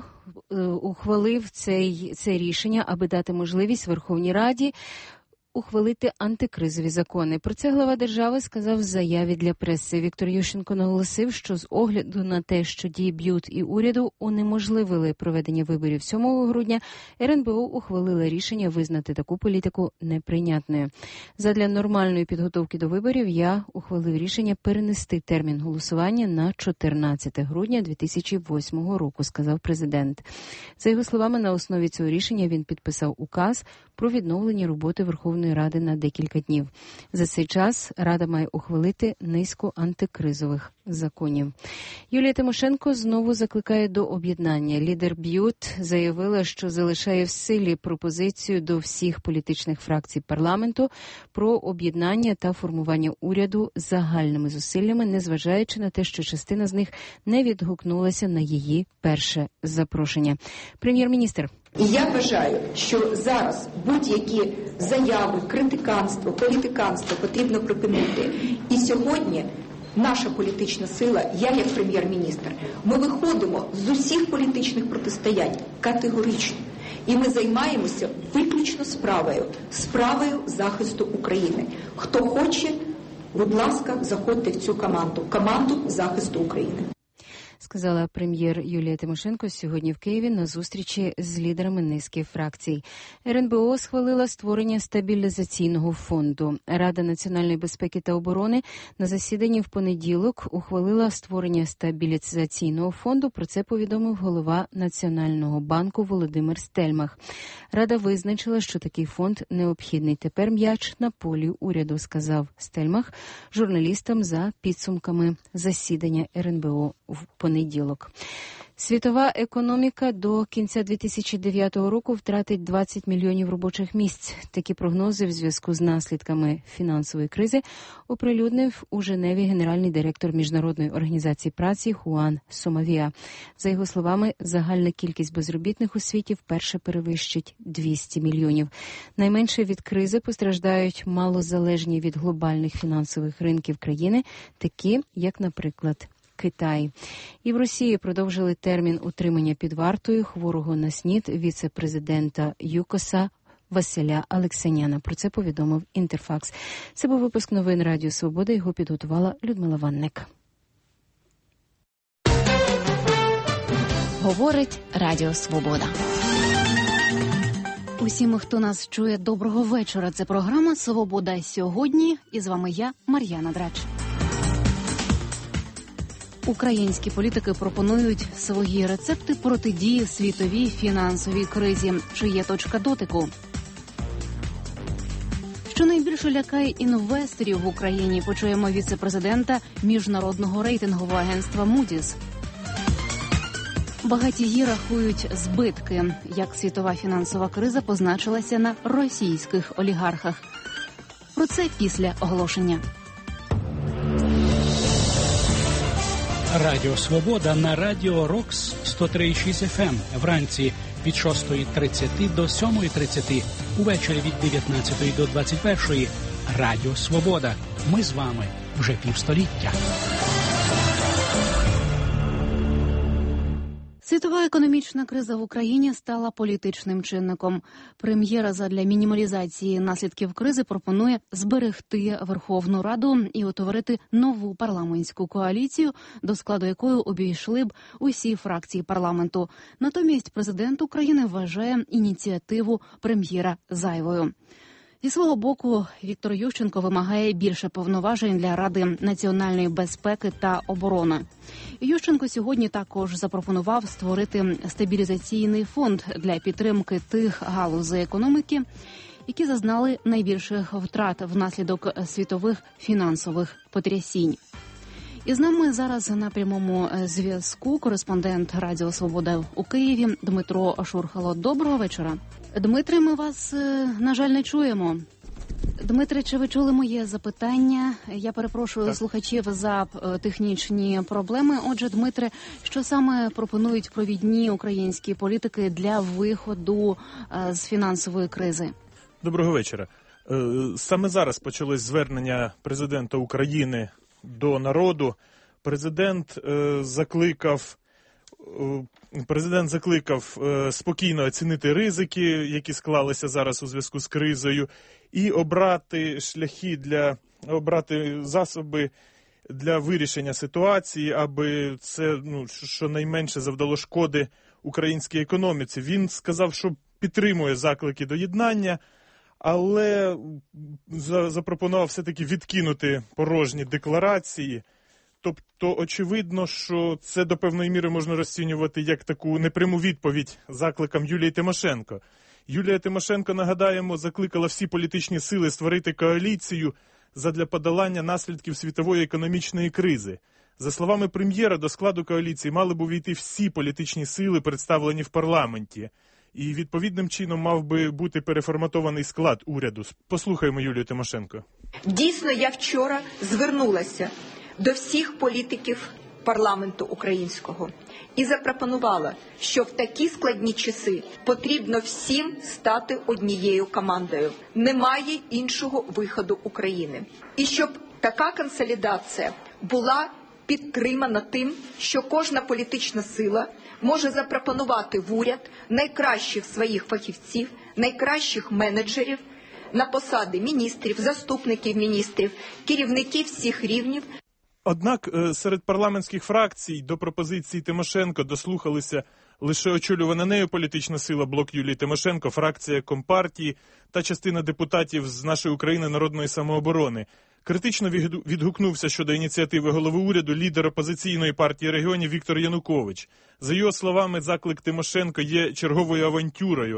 ухвалив цей, це рішення, аби дати можливість Верховній Раді ухвалити антикризові закони. Про це глава держави сказав в заяві для преси. Віктор Ющенко наголосив, що з огляду на те, що дії БЮТ і уряду унеможливили проведення виборів сьомого грудня, ер ен бе о ухвалила рішення визнати таку політику неприйнятною. Задля нормальної підготовки до виборів я ухвалив рішення перенести термін голосування на чотирнадцяте грудня дві тисячі восьмого року, сказав президент. За його словами, на основі цього рішення він підписав указ про відновлення роботи Верховної Ради на декілька днів. За цей час Рада має ухвалити низку антикризових законів. Юлія Тимошенко знову закликає до об'єднання. Лідер БЮТ заявила, що залишає в силі пропозицію до всіх політичних фракцій парламенту про об'єднання та формування уряду загальними зусиллями, незважаючи на те, що частина з них не відгукнулася на її перше запрошення. Прем'єр-міністр. І я вважаю, що зараз будь-які заяви, критиканство, політиканство потрібно припинити. І сьогодні наша політична сила, я як прем'єр-міністр, ми виходимо з усіх політичних протистоянь категорично. І ми займаємося виключно справою, справою захисту України. Хто хоче, будь ласка, заходьте в цю команду, команду захисту України. Сказала прем'єр Юлія Тимошенко сьогодні в Києві на зустрічі з лідерами низки фракцій. ер ен бе о схвалила створення стабілізаційного фонду. Рада національної безпеки та оборони на засіданні в понеділок ухвалила створення стабілізаційного фонду. Про це повідомив голова Національного банку Володимир Стельмах. Рада визначила, що такий фонд необхідний. Тепер м'яч на полі уряду, сказав Стельмах журналістам за підсумками засідання ер ен бе о в понеділок. Світова економіка до кінця дві тисячі дев'ятого року втратить двадцять мільйонів робочих місць. Такі прогнози в зв'язку з наслідками фінансової кризи оприлюднив у Женеві генеральний директор Міжнародної організації праці Хуан Сомавіа. За його словами, загальна кількість безробітних у світі вперше перевищить двісті мільйонів. Найменше від кризи постраждають малозалежні від глобальних фінансових ринків країни, такі як, наприклад, Китай. І в Росії продовжили термін утримання під вартою хворого на СНІД віце-президента ЮКОСа Василя Алексаняна. Про це повідомив Інтерфакс. Це був випуск новин Радіо Свобода. Його підготувала Людмила Ванник. Говорить Радіо Свобода. Усім, хто нас чує, доброго вечора. Це програма «Свобода сьогодні». І з вами я, Мар'яна Драч. Українські політики пропонують свої рецепти протидії світовій фінансовій кризі. Чи є точка дотику? Що найбільше лякає інвесторів в Україні, почуємо віце-президента Міжнародного рейтингового агентства Moody's. Багатії рахують збитки, як світова фінансова криза позначилася на російських олігархах. Про це після оголошення. Радіо Свобода на Радіо Рокс сто три і шість еф ем вранці від шостої тридцять до сьомої тридцять, увечері від дев'ятнадцятої до двадцять першої. Радіо Свобода. Ми з вами вже півстоліття. Світова економічна криза в Україні стала політичним чинником. Прем'єра задля мінімалізації наслідків кризи пропонує зберегти Верховну Раду і утворити нову парламентську коаліцію, до складу якої обійшли б усі фракції парламенту. Натомість президент України вважає ініціативу прем'єра зайвою. Зі свого боку, Віктор Ющенко вимагає більше повноважень для Ради національної безпеки та оборони. Ющенко сьогодні також запропонував створити стабілізаційний фонд для підтримки тих галузей економіки, які зазнали найбільших втрат внаслідок світових фінансових потрясінь. І з нами зараз на прямому зв'язку кореспондент Радіо Свобода у Києві Дмитро Шурхало. Доброго вечора. Дмитре, ми вас, на жаль, не чуємо. Дмитре, чи ви чули моє запитання? Я перепрошую так. слухачів за технічні проблеми. Отже, Дмитре, що саме пропонують провідні українські політики для виходу з фінансової кризи? Доброго вечора. Саме зараз почалось звернення президента України до народу. Президент закликав Президент закликав спокійно оцінити ризики, які склалися зараз у зв'язку з кризою, і обрати шляхи для обрати засоби для вирішення ситуації, аби це, ну, щонайменше завдало шкоди українській економіці. Він сказав, що підтримує заклики до єднання, але запропонував все-таки відкинути порожні декларації. Тобто, очевидно, що це до певної міри можна розцінювати як таку непряму відповідь закликам Юлії Тимошенко. Юлія Тимошенко, нагадаємо, закликала всі політичні сили створити коаліцію задля подолання наслідків світової економічної кризи. За словами прем'єра, до складу коаліції мали б увійти всі політичні сили, представлені в парламенті. І відповідним чином мав би бути переформатований склад уряду. Послухаємо Юлію Тимошенко. Дійсно, я вчора звернулася до всіх політиків парламенту українського і запропонувала, що в такі складні часи потрібно всім стати однією командою. Немає іншого виходу України. І щоб така консолідація була підтримана тим, що кожна політична сила може запропонувати в уряд найкращих своїх фахівців, найкращих менеджерів на посади міністрів, заступників міністрів, керівників всіх рівнів. Однак серед парламентських фракцій до пропозиції Тимошенко дослухалися лише очолювана нею політична сила «Блок Юлії Тимошенко», фракція Компартії та частина депутатів з «Нашої України» народної самооборони. Критично відгукнувся щодо ініціативи голови уряду лідер опозиційної партії регіонів Віктор Янукович. За його словами, заклик Тимошенко є черговою авантюрою.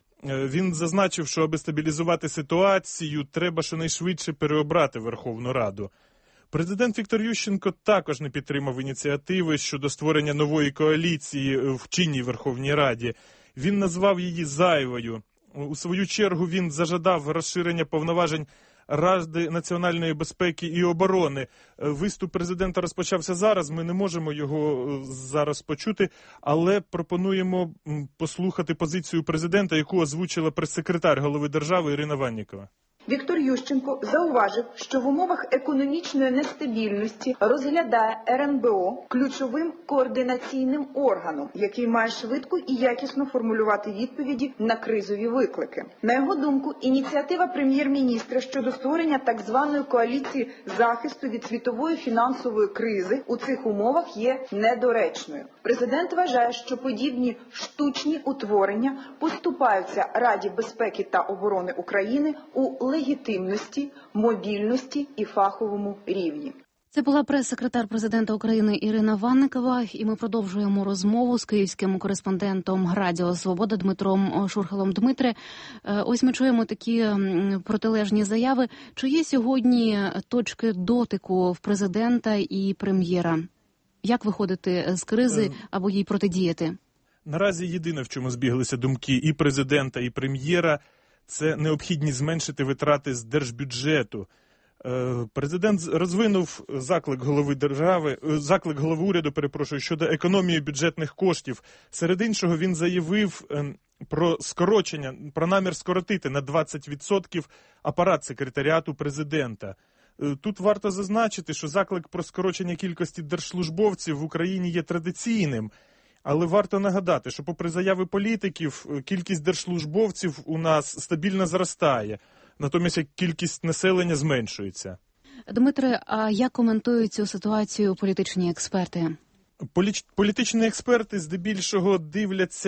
Він зазначив, що аби стабілізувати ситуацію, треба щонайшвидше переобрати Верховну Раду. Президент Віктор Ющенко також не підтримав ініціативи щодо створення нової коаліції в чинній Верховній Раді. Він назвав її зайвою. У свою чергу він зажадав розширення повноважень Ради національної безпеки і оборони. Виступ президента розпочався зараз, ми не можемо його зараз почути, але пропонуємо послухати позицію президента, яку озвучила прес-секретар голови держави Ірина Ваннікова. Віктор Ющенко зауважив, що в умовах економічної нестабільності розглядає ер ен бе о ключовим координаційним органом, який має швидко і якісно формулювати відповіді на кризові виклики. На його думку, ініціатива прем'єр-міністра щодо створення так званої коаліції захисту від світової фінансової кризи у цих умовах є недоречною. Президент вважає, що подібні штучні утворення поступаються Раді безпеки та оборони України у легітимності, мобільності і фаховому рівні. Це була прес-секретар президента України Ірина Ванникова, і ми продовжуємо розмову з київським кореспондентом Радіо Свобода Дмитром Шурхалом. Дмитре, ось ми чуємо такі протилежні заяви. Чи є сьогодні точки дотику в президента і прем'єра? Як виходити з кризи або їй протидіяти? Наразі єдине, в чому збіглися думки і президента, і прем'єра, це необхідність зменшити витрати з держбюджету. Президент розвинув заклик голови держави, заклик голови уряду, перепрошую, щодо економії бюджетних коштів. Серед іншого він заявив про скорочення, про намір скоротити на двадцять відсотків апарат секретаріату президента. Тут варто зазначити, що заклик про скорочення кількості держслужбовців в Україні є традиційним. Але варто нагадати, що попри заяви політиків, кількість держслужбовців у нас стабільно зростає, натомість кількість населення зменшується. Дмитре, а як коментують цю ситуацію політичні експерти? Полі... Політичні експерти здебільшого дивляться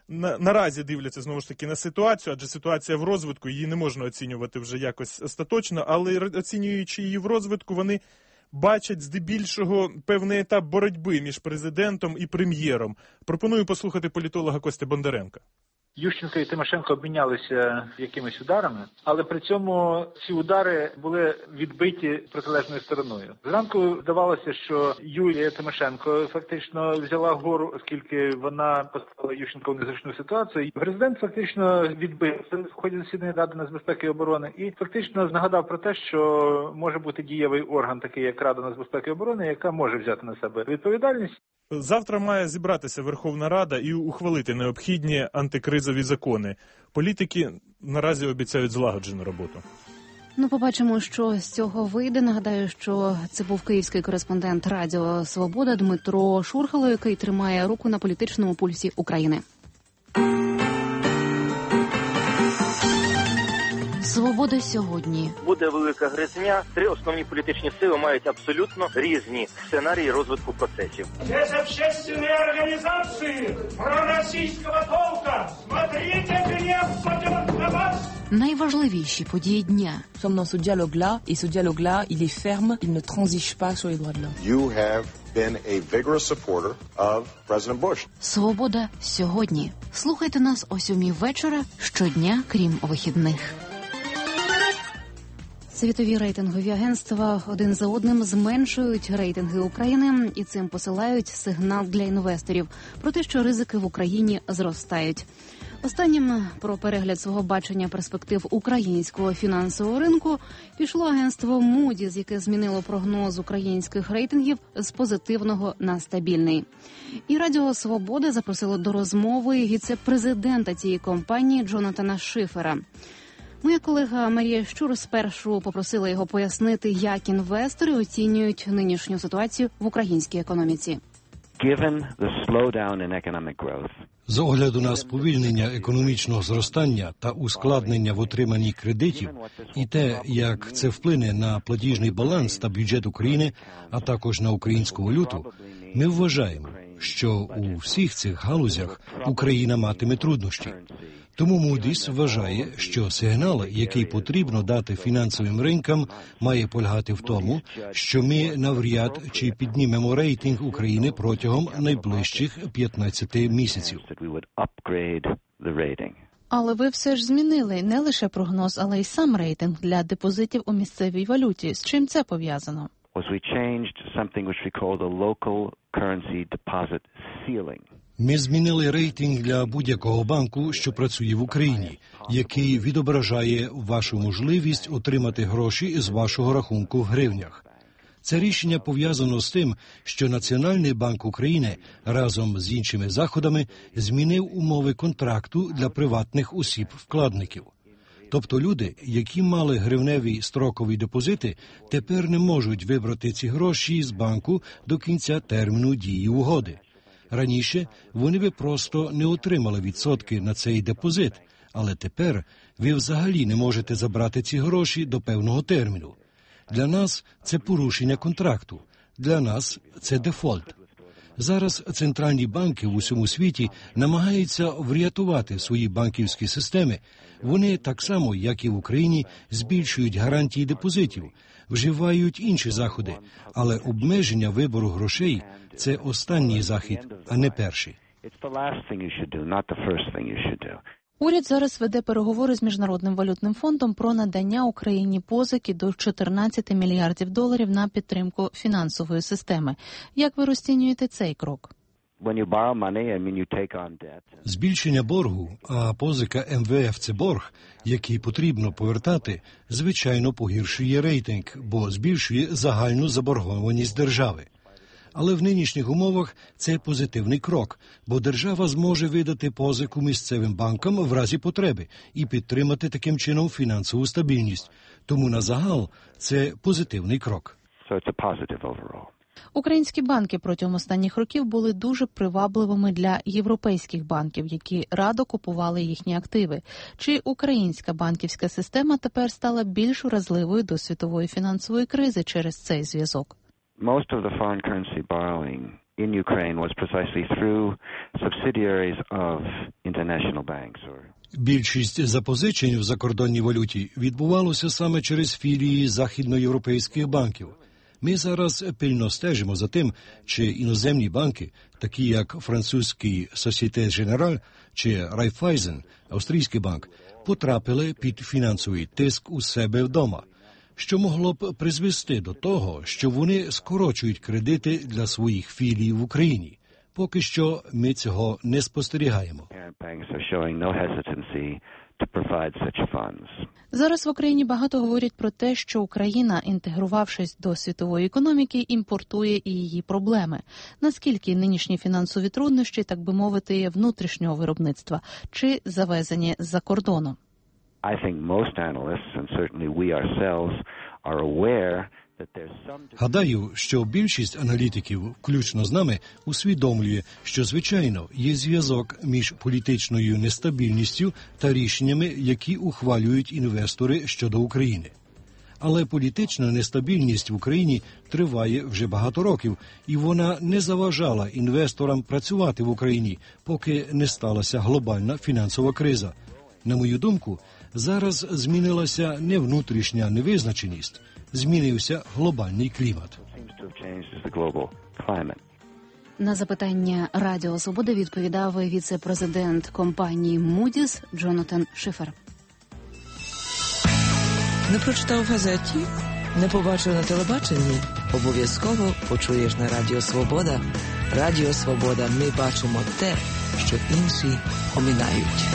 на, наразі дивляться, знову ж таки, на ситуацію, адже ситуація в розвитку, її не можна оцінювати вже якось остаточно, але оцінюючи її в розвитку, вони бачать здебільшого певний етап боротьби між президентом і прем'єром. Пропоную послухати політолога Костя Бондаренка. Ющенко і Тимошенко обмінялися якимись ударами, але при цьому ці удари були відбиті протилежною стороною. Зранку здавалося, що Юлія Тимошенко фактично взяла гору, оскільки вона поставила Ющенка в незручну ситуацію. Президент фактично відбився в ході засідання Ради нацбезпеки і оборони і фактично нагадав про те, що може бути дієвий орган, такий як Рада нацбезпеки і оборони, яка може взяти на себе відповідальність. Завтра має зібратися Верховна Рада і ухвалити необхідні антикризові закони. Політики наразі обіцяють злагоджену роботу. Ну, побачимо, що з цього вийде. Нагадаю, що це був київський кореспондент Радіо Свобода Дмитро Шурхало, який тримає руку на політичному пульсі України. Свобода сьогодні. Буде велика гризня. Три основні політичні сили мають абсолютно різні сценарії розвитку процесів. Здесь общественные организации пророссийского толка. Смотрите, гнев падет на вас. Найважливіші події дня. Nous sommes dans ce dialogue-là, et ce dialogue-là, il est ferme, il ne transige pas sur les droits de l'homme. You have been a vigorous supporter of President Bush. Свобода сьогодні. Слухайте нас о сьомій вечора щодня, крім вихідних. Світові рейтингові агентства один за одним зменшують рейтинги України і цим посилають сигнал для інвесторів про те, що ризики в Україні зростають. Останнім про перегляд свого бачення перспектив українського фінансового ринку пішло агентство Moody's, яке змінило прогноз українських рейтингів з позитивного на стабільний. І Радіо Свобода запросило до розмови віце-президента цієї компанії Джонатана Шифера. Моя колега Марія Щур спершу попросила його пояснити, як інвестори оцінюють нинішню ситуацію в українській економіці. З огляду на сповільнення економічного зростання та ускладнення в отриманні кредитів і те, як це вплине на платіжний баланс та бюджет України, а також на українську валюту, ми вважаємо, що у всіх цих галузях Україна матиме труднощі. Тому Moody's вважає, що сигнал, який потрібно дати фінансовим ринкам, має полягати в тому, що ми навряд чи піднімемо рейтинг України протягом найближчих п'ятнадцяти місяців. Але ви все ж змінили не лише прогноз, але й сам рейтинг для депозитів у місцевій валюті. З чим це пов'язано? Ми змінили рейтинг для будь-якого банку, що працює в Україні, який відображає вашу можливість отримати гроші з вашого рахунку в гривнях. Це рішення пов'язано з тим, що Національний банк України разом з іншими заходами змінив умови контракту для приватних осіб-вкладників. Тобто люди, які мали гривневі строкові депозити, тепер не можуть вибрати ці гроші з банку до кінця терміну дії угоди. Раніше вони би просто не отримали відсотки на цей депозит, але тепер ви взагалі не можете забрати ці гроші до певного терміну. Для нас це порушення контракту, для нас це дефолт. Зараз центральні банки в усьому світі намагаються врятувати свої банківські системи. Вони так само, як і в Україні, збільшують гарантії депозитів, вживають інші заходи, але обмеження вибору грошей – це останній захід, а не перший. Уряд зараз веде переговори з Міжнародним валютним фондом про надання Україні позики до чотирнадцяти мільярдів доларів на підтримку фінансової системи. Як ви розцінюєте цей крок? Збільшення боргу, а позика ем ве еф – це борг, який потрібно повертати, звичайно погіршує рейтинг, бо збільшує загальну заборгованість держави. Але в нинішніх умовах це позитивний крок, бо держава зможе видати позику місцевим банкам в разі потреби і підтримати таким чином фінансову стабільність. Тому на загал це позитивний крок. Українські банки протягом останніх років були дуже привабливими для європейських банків, які радо купували їхні активи. Чи українська банківська система тепер стала більш вразливою до світової фінансової кризи через цей зв'язок? in Ukraine was precisely through subsidiaries of international banks. Or... Більшість запозичень в закордонній валюті відбувалося саме через філії західноєвропейських банків. Ми зараз пильно стежимо за тим, чи іноземні банки, такі як французький Société Générale чи Raiffeisen, австрійський банк, потрапили під фінансовий тиск у себе вдома, що могло б призвести до того, що вони скорочують кредити для своїх філій в Україні. Поки що ми цього не спостерігаємо. Зараз в Україні багато говорять про те, що Україна, інтегрувавшись до світової економіки, імпортує і її проблеми. Наскільки нинішні фінансові труднощі, так би мовити, внутрішнього виробництва чи завезені з-за кордону? I think most analysts, and certainly we ourselves, are aware that there's some... Гадаю, що більшість аналітиків, включно з нами, усвідомлює, що, звичайно, є зв'язок між політичною нестабільністю та рішеннями, які ухвалюють інвестори щодо України. Але політична нестабільність в Україні триває вже багато років, і вона не заважала інвесторам працювати в Україні, поки не сталася глобальна фінансова криза. На мою думку, зараз змінилася не внутрішня невизначеність, змінився глобальний клімат. На запитання Радіо Свобода відповідав віце-президент компанії Moody's Джонатан Шифер. Не прочитав в газеті, не побачив на телебаченні, обов'язково почуєш на Радіо Свобода. Радіо Свобода, ми бачимо те, що інші оминають.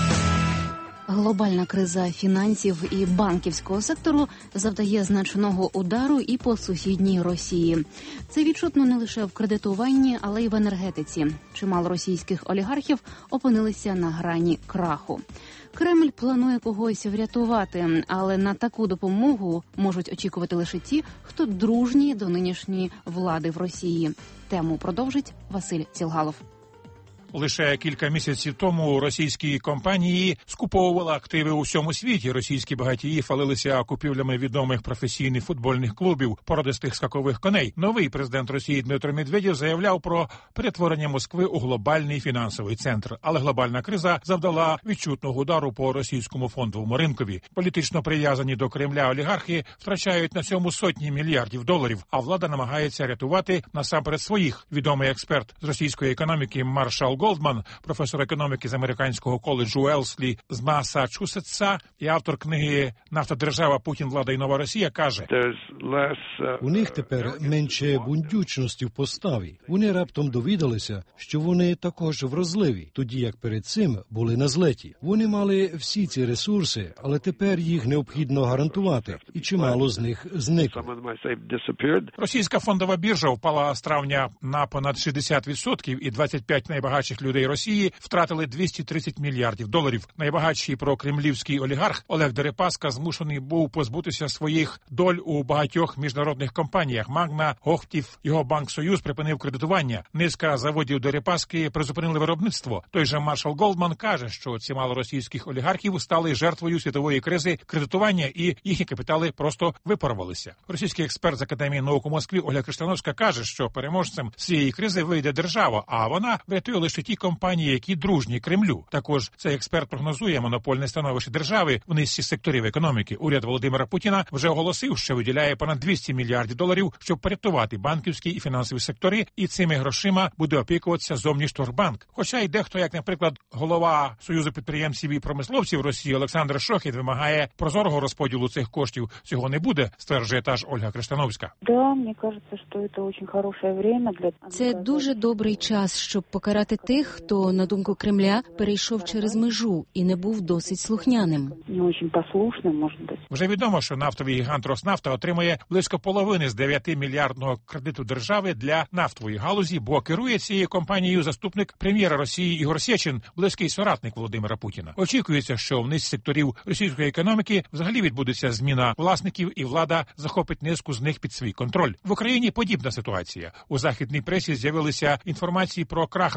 Глобальна криза фінансів і банківського сектору завдає значного удару і по сусідній Росії. Це відчутно не лише в кредитуванні, але й в енергетиці. Чимало російських олігархів опинилися на грані краху. Кремль планує когось врятувати, але на таку допомогу можуть очікувати лише ті, хто дружні до нинішньої влади в Росії. Тему продовжить Василь Цілгалов. Лише кілька місяців тому російські компанії скуповували активи у всьому світі. Російські багатії хвалилися купівлями відомих професійних футбольних клубів, породистих скакових коней. Новий президент Росії Дмитро Медведєв заявляв про перетворення Москви у глобальний фінансовий центр. Але глобальна криза завдала відчутного удару по російському фондовому ринкові. Політично прив'язані до Кремля олігархи втрачають на цьому сотні мільярдів доларів, а влада намагається рятувати насамперед своїх. Відомий експерт з російської економіки Маршал Голдман, професор економіки з американського коледжу Уелслі з Массачусетса і автор книги «Нафтодержава. Путін, влада і нова Росія» каже: у них тепер менше бундючності в поставі. Вони раптом довідалися, що вони також вразливі, тоді як перед цим були на злеті. Вони мали всі ці ресурси, але тепер їх необхідно гарантувати, і чимало з них зникло. Російська фондова біржа впала з травня на понад шістдесят відсотків, і двадцять п'ять найбагатших людей Росії втратили двісті тридцять мільярдів доларів. Найбагатший прокремлівський олігарх Олег Дерипаска змушений був позбутися своїх доль у багатьох міжнародних компаніях. Магна, Гохтів, його банк «Союз» припинив кредитування. Низка заводів Дерипаски призупинили виробництво. Той же Маршал Голдман каже, що чимало російських олігархів стали жертвою світової кризи кредитування і їхні капітали просто випарувалися. Російський експерт з Академії наук у Москві Ольга Кришановська каже, що переможцем цієї кризи вийде держава, а вона врятує лише ті компанії, які дружні Кремлю. Також цей експерт прогнозує монопольне становище держави в низці секторів економіки. Уряд Володимира Путіна вже оголосив, що виділяє понад двісті мільярдів доларів, щоб порятувати банківські і фінансові сектори, і цими грошима буде опікуватися Зовнішторгбанк. Хоча й дехто, як, наприклад, голова Союзу підприємців і промисловців Росії Олександр Шохід вимагає прозорого розподілу цих коштів. Цього не буде, стверджує та ж Ольга Криштановська. Да, мені кажеться, що це дуже хороше время для... Це дуже добрий час, щоб покарати тих, хто, на думку Кремля, перейшов через межу і не був досить слухняним. Не дуже послушним, може бути. Вже відомо, що нафтовий гігант Роснафта отримує близько половини з дев'ятимільярдного кредиту держави для нафтової галузі, бо керує цією компанією заступник прем'єра Росії Ігор Сєчин, близький соратник Володимира Путіна. Очікується, що в низці секторів російської економіки взагалі відбудеться зміна власників, і влада захопить низку з них під свій контроль. В Україні подібна ситуація. У західній пресі з'явилися інформації про крахове падіння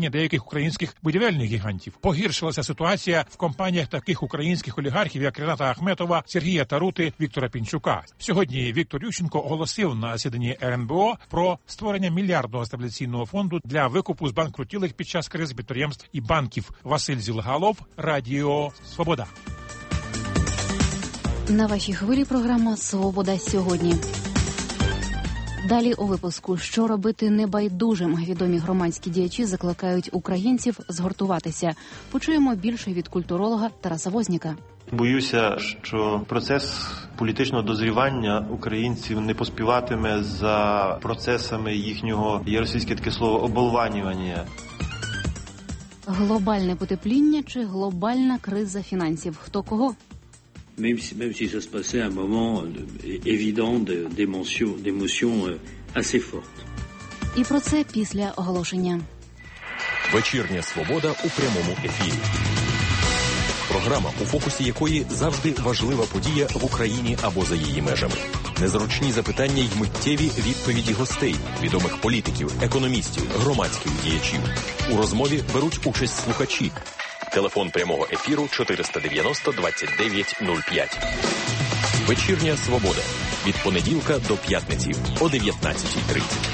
падіння деяких українських будівельних гігантів. Погіршилася ситуація в компаніях таких українських олігархів, як Рената Ахметова, Сергія Тарути, Віктора Пінчука. Сьогодні Віктор Ющенко оголосив на засіданні ер ен бе о про створення мільярдного стабіляційного фонду для викупу збанкрутілих під час кризи підприємств і банків. Василь Зілгалов, Радіо Свобода. На вашій хвилі програма «Свобода сьогодні». Далі у випуску «Що робити небайдужим?» Відомі громадські діячі закликають українців згуртуватися. Почуємо більше від культуролога Тараса Возняка. Боюся, що процес політичного дозрівання українців не поспіватиме за процесами їхнього, є російське таке слово, оболванювання. Глобальне потепління чи глобальна криза фінансів? Хто кого? Même si, même si ça se passait à un moment évident d'émotion, d'émotion assez forte. І про це після оголошення. Вечірня свобода у прямому ефірі. Програма, у фокусі якої завжди важлива подія в Україні або за її межами. Незручні запитання й миттєві відповіді гостей, відомих політиків, економістів, громадських діячів. У розмові беруть участь слухачі. Телефон прямого ефіру чотириста дев'яносто двадцять дев'ять нуль п'ять. Вечірня свобода. Від понеділка до п'ятниці о дев'ятнадцятій тридцять.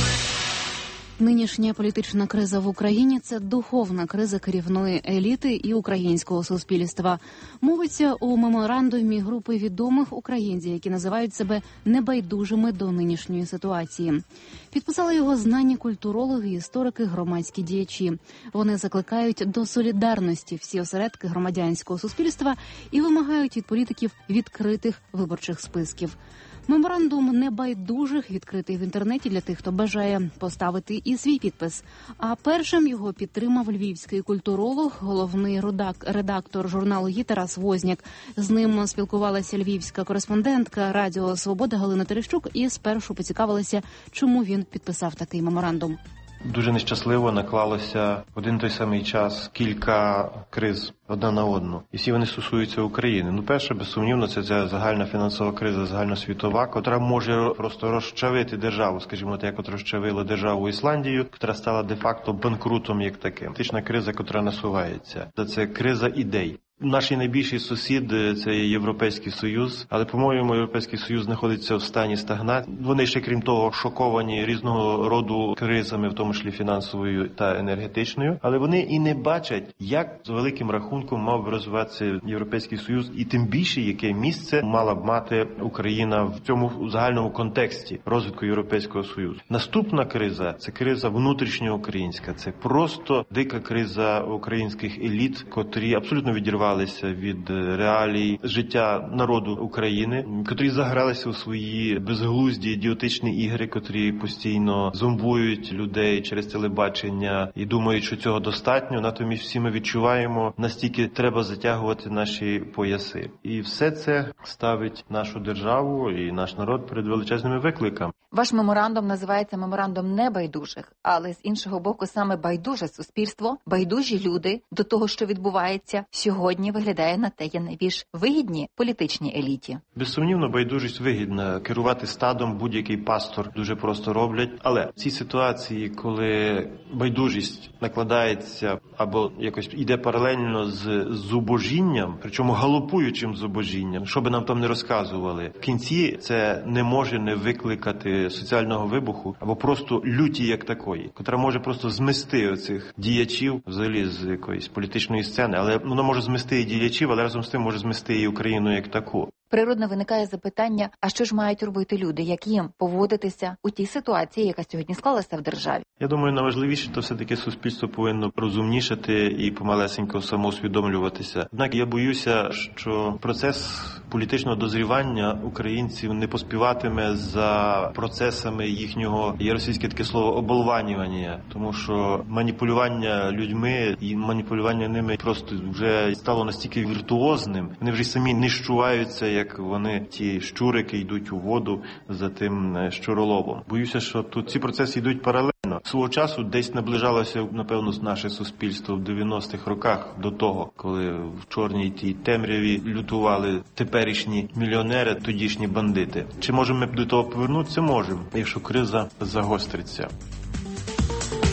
Нинішня політична криза в Україні – це духовна криза керівної еліти і українського суспільства. Мовиться у меморандумі групи відомих українців, які називають себе небайдужими до нинішньої ситуації. Підписали його знані культурологи, історики, громадські діячі. Вони закликають до солідарності всі осередки громадянського суспільства і вимагають від політиків відкритих виборчих списків. Меморандум небайдужих відкритий в інтернеті для тих, хто бажає поставити і свій підпис. А першим його підтримав львівський культуролог, головний редактор журналу «Ї» Тарас Возняк. З ним спілкувалася львівська кореспондентка Радіо Свобода Галина Терещук і спершу поцікавилася, чому він підписав такий меморандум. Дуже нещасливо наклалося в один той самий час кілька криз одна на одну. І всі вони стосуються України. Ну, перше, безсумнівно, це ця загальна фінансова криза, загальносвітова, котра може просто розчавити державу, скажімо так, як от розчавило державу Ісландію, котра стала де-факто банкрутом як таким. Політична криза, котра насувається. Це криза ідей. Наш найбільший сусід – це Європейський Союз, але, по-моєму, Європейський Союз знаходиться в стані стагнації. Вони ще, крім того, шоковані різного роду кризами, в тому числі фінансовою та енергетичною, але вони і не бачать, як з великим рахунком мав би розвиватися Європейський Союз, і тим більше, яке місце мала б мати Україна в цьому загальному контексті розвитку Європейського Союзу. Наступна криза – це криза внутрішньоукраїнська, це просто дика криза українських еліт, котрі абсолютно відірвали від реалій життя народу України, котрі загралися у свої безглузді ідіотичні ігри, котрі постійно зомбують людей через телебачення і думають, що цього достатньо. Натомість всі ми відчуваємо, настільки треба затягувати наші пояси. І все це ставить нашу державу і наш народ перед величезними викликами. Ваш меморандум називається меморандум небайдужих, але з іншого боку саме байдуже суспільство, байдужі люди до того, що відбувається сьогодні, виглядає на те, є найбільш вигідні політичній еліті. Безсумнівно, байдужість вигідна. Керувати стадом будь-який пастор дуже просто роблять. Але в цій ситуації, коли байдужість накладається або якось йде паралельно з зубожінням, причому галопуючим зубожінням, що би нам там не розказували, в кінці це не може не викликати соціального вибуху або просто люті як такої, котра може просто змести оцих діячів взагалі з якоїсь політичної сцени, але воно може змести і діячів, але разом з тим може змести і Україну як таку. Природно виникає запитання, а що ж мають робити люди, як їм поводитися у тій ситуації, яка сьогодні склалася в державі? Я думаю, найважливіше, то все-таки суспільство повинно розумнішати і помалесенько самоусвідомлюватися. Однак я боюся, що процес політичного дозрівання українців не поспіватиме за процесами їхнього, є російське таке слово, оболванювання. Тому що маніпулювання людьми і маніпулювання ними просто вже стало настільки віртуозним. Вони вже самі не щуваються, як вони, ті щурики, йдуть у воду за тим щуроловом. Боюся, що тут ці процеси йдуть паралельно. Свого часу десь наближалося, напевно, наше суспільство в дев'яностих роках до того, коли в чорній тій темряві лютували теперішні мільйонери, тодішні бандити. Чи можемо ми до того повернутися? Можемо, якщо криза загостриться.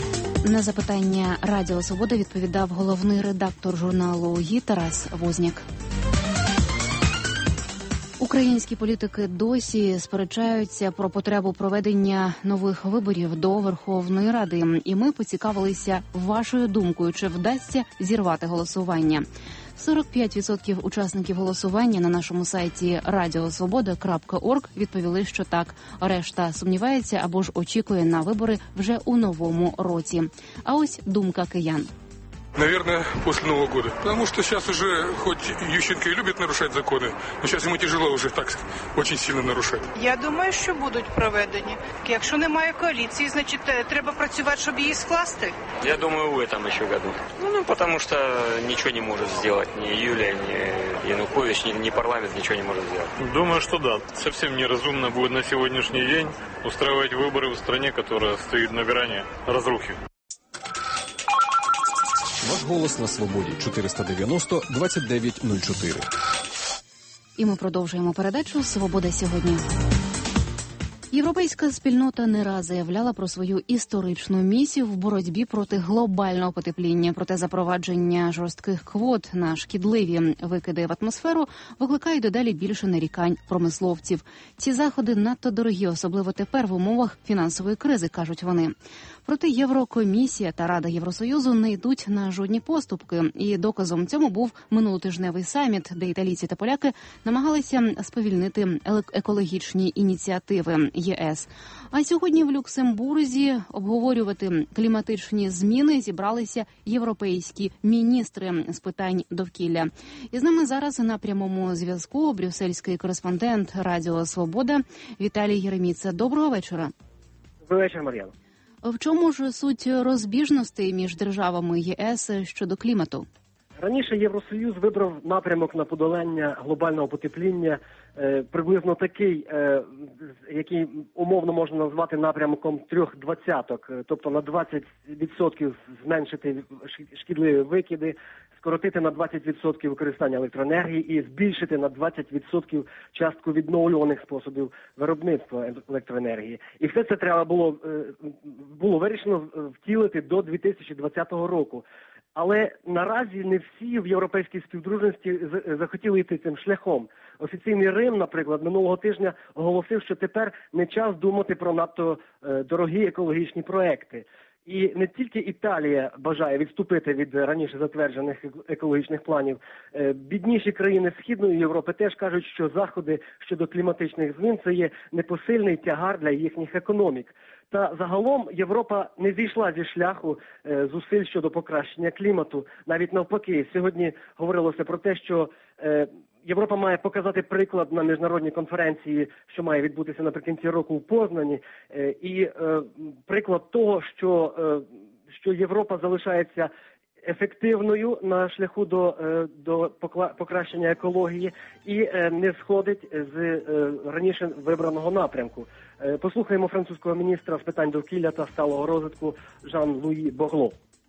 На запитання Радіо Свобода відповідав головний редактор журналу «ГІ» Тарас Возняк. Українські політики досі сперечаються про потребу проведення нових виборів до Верховної Ради. І ми поцікавилися вашою думкою, чи вдасться зірвати голосування. сорок п'ять відсотків учасників голосування на нашому сайті радіосвобода крапка орг відповіли, що так. Решта сумнівається або ж очікує на вибори вже у новому році. А ось думка киян. Наверное, после Нового года. Потому что сейчас уже, хоть Ющенко и любит нарушать законы, но сейчас ему тяжело уже так очень сильно нарушать. Я думаю, що будуть проведені. Якщо немає коаліції, значить треба працювати, щоб її скласти. Я думаю, в этом еще году. Ну, ну потому что ничего не может сделать ни Юлия, ни Янукович, ни, ни парламент ничего не может сделать. Думаю, что да. Совсем неразумно будет на сегодняшний день устраивать выборы в стране, которая стоит на грани разрухи. Ваш голос на свободі. чотириста дев'яносто двадцять дев'ять нуль чотири. І ми продовжуємо передачу «Свобода сьогодні». Європейська спільнота не раз заявляла про свою історичну місію в боротьбі проти глобального потепління. Проте запровадження жорстких квот на шкідливі викиди в атмосферу викликає дедалі більше нарікань промисловців. Ці заходи надто дорогі, особливо тепер в умовах фінансової кризи, кажуть вони. Проте Єврокомісія та Рада Євросоюзу не йдуть на жодні поступки. І доказом цьому був минулотижневий саміт, де італійці та поляки намагалися сповільнити екологічні ініціативи ЄС. А сьогодні в Люксембурзі обговорювати кліматичні зміни зібралися європейські міністри з питань довкілля. І з нами зараз на прямому зв'язку брюссельський кореспондент Радіо Свобода Віталій Єреміца. Доброго вечора. Добрий вечір, Мар'яна. В чому ж суть розбіжностей між державами ЄС щодо клімату? Раніше Євросоюз вибрав напрямок на подолання глобального потепління, е, приблизно такий, е, який умовно можна назвати напрямком трьох двадцяток, тобто на двадцять відсотків зменшити шкідливі викиди, скоротити на двадцять відсотків використання електроенергії і збільшити на двадцять відсотків частку відновлюваних способів виробництва електроенергії. І все це треба було, було вирішено втілити до дві тисячі двадцятого року. Але наразі не всі в європейській співдружності захотіли йти цим шляхом. Офіційний Рим, наприклад, минулого тижня оголосив, що тепер не час думати про надто дорогі екологічні проекти. І не тільки Італія бажає відступити від раніше затверджених екологічних планів. Бідніші країни Східної Європи теж кажуть, що заходи щодо кліматичних змін – це є непосильний тягар для їхніх економік. Та загалом Європа не зійшла зі шляху е, зусиль щодо покращення клімату. Навіть навпаки, сьогодні говорилося про те, що е, Європа має показати приклад на міжнародній конференції, що має відбутися наприкінці року в Познані, е, і е, приклад того, що, е, що Європа залишається ефективною на шляху до, до покращення екології і не сходить з раніше вибраного напрямку. Послухаємо французького міністра з питань довкілля та сталого розвитку Жан-Луї Богло.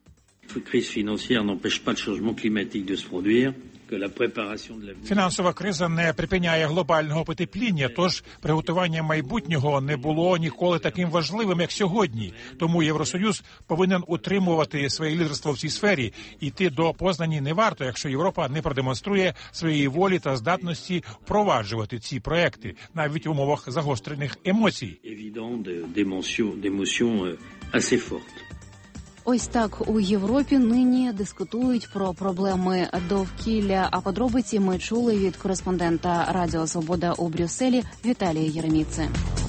Crise financière n'empêche pas le changement climatique de se produire. Фінансова криза не припиняє глобального потепління, тож приготування майбутнього не було ніколи таким важливим, як сьогодні. Тому Євросоюз повинен утримувати своє лідерство в цій сфері. Іти до Познані не варто, якщо Європа не продемонструє своєї волі та здатності впроваджувати ці проекти, навіть в умовах загострених емоцій. Ось так у Європі нині дискутують про проблеми довкілля, а подробиці ми чули від кореспондента Радіо Свобода у Брюсселі Віталія Єреміци.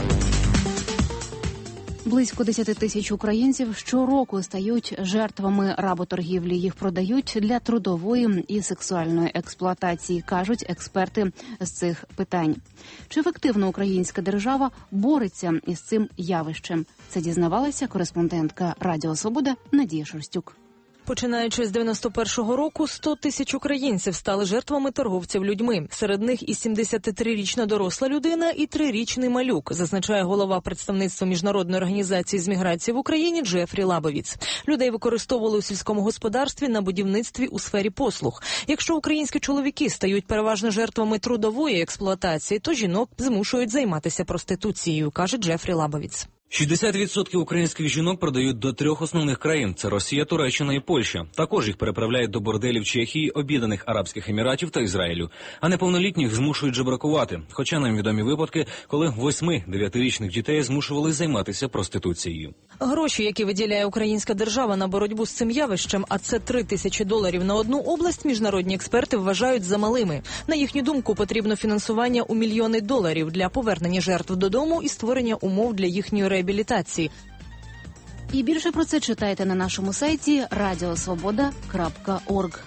Близько десять тисяч українців щороку стають жертвами работоргівлі. Їх продають для трудової і сексуальної експлуатації, кажуть експерти з цих питань. Чи ефективно українська держава бореться із цим явищем? Це дізнавалася кореспондентка Радіо Свобода Надія Шерстюк. Починаючи з дев'яносто першого року, сто тисяч українців стали жертвами торговців людьми. Серед них і сімдесятитрирічна доросла людина, і трирічний малюк, зазначає голова представництва Міжнародної організації з міграції в Україні Джефрі Лабовіц. Людей використовували у сільському господарстві, на будівництві, у сфері послуг. Якщо українські чоловіки стають переважно жертвами трудової експлуатації, то жінок змушують займатися проституцією, каже Джефрі Лабовіц. шістдесят відсотків українських жінок продають до трьох основних країн – це Росія, Туреччина і Польща. Також їх переправляють до борделів Чехії, Об'єднаних Арабських Еміратів та Ізраїлю. А неповнолітніх змушують жебракувати. Хоча нам відомі випадки, коли восьми-дев'ятирічних дітей змушували займатися проституцією. Гроші, які виділяє українська держава на боротьбу з цим явищем, а це три тисячі доларів на одну область, міжнародні експерти вважають замалими. На їхню думку, потрібно фінансування у мільйони доларів для повернення жертв додому і створення умов для їхньої реабілітації. І більше про це читайте на нашому сайті радіосвобода крапка орг.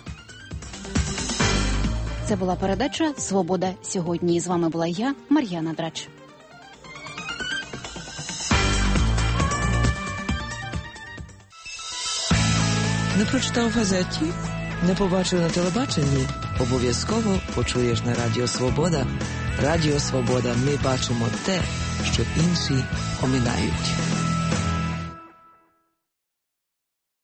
Це була передача «Свобода сьогодні». І з вами була я, Мар'яна Драч. Не прочитав в газеті? Не побачив на телебаченні? Обов'язково почуєш на Радіо Свобода. Радіо Свобода. Ми бачимо те, що інші оминають.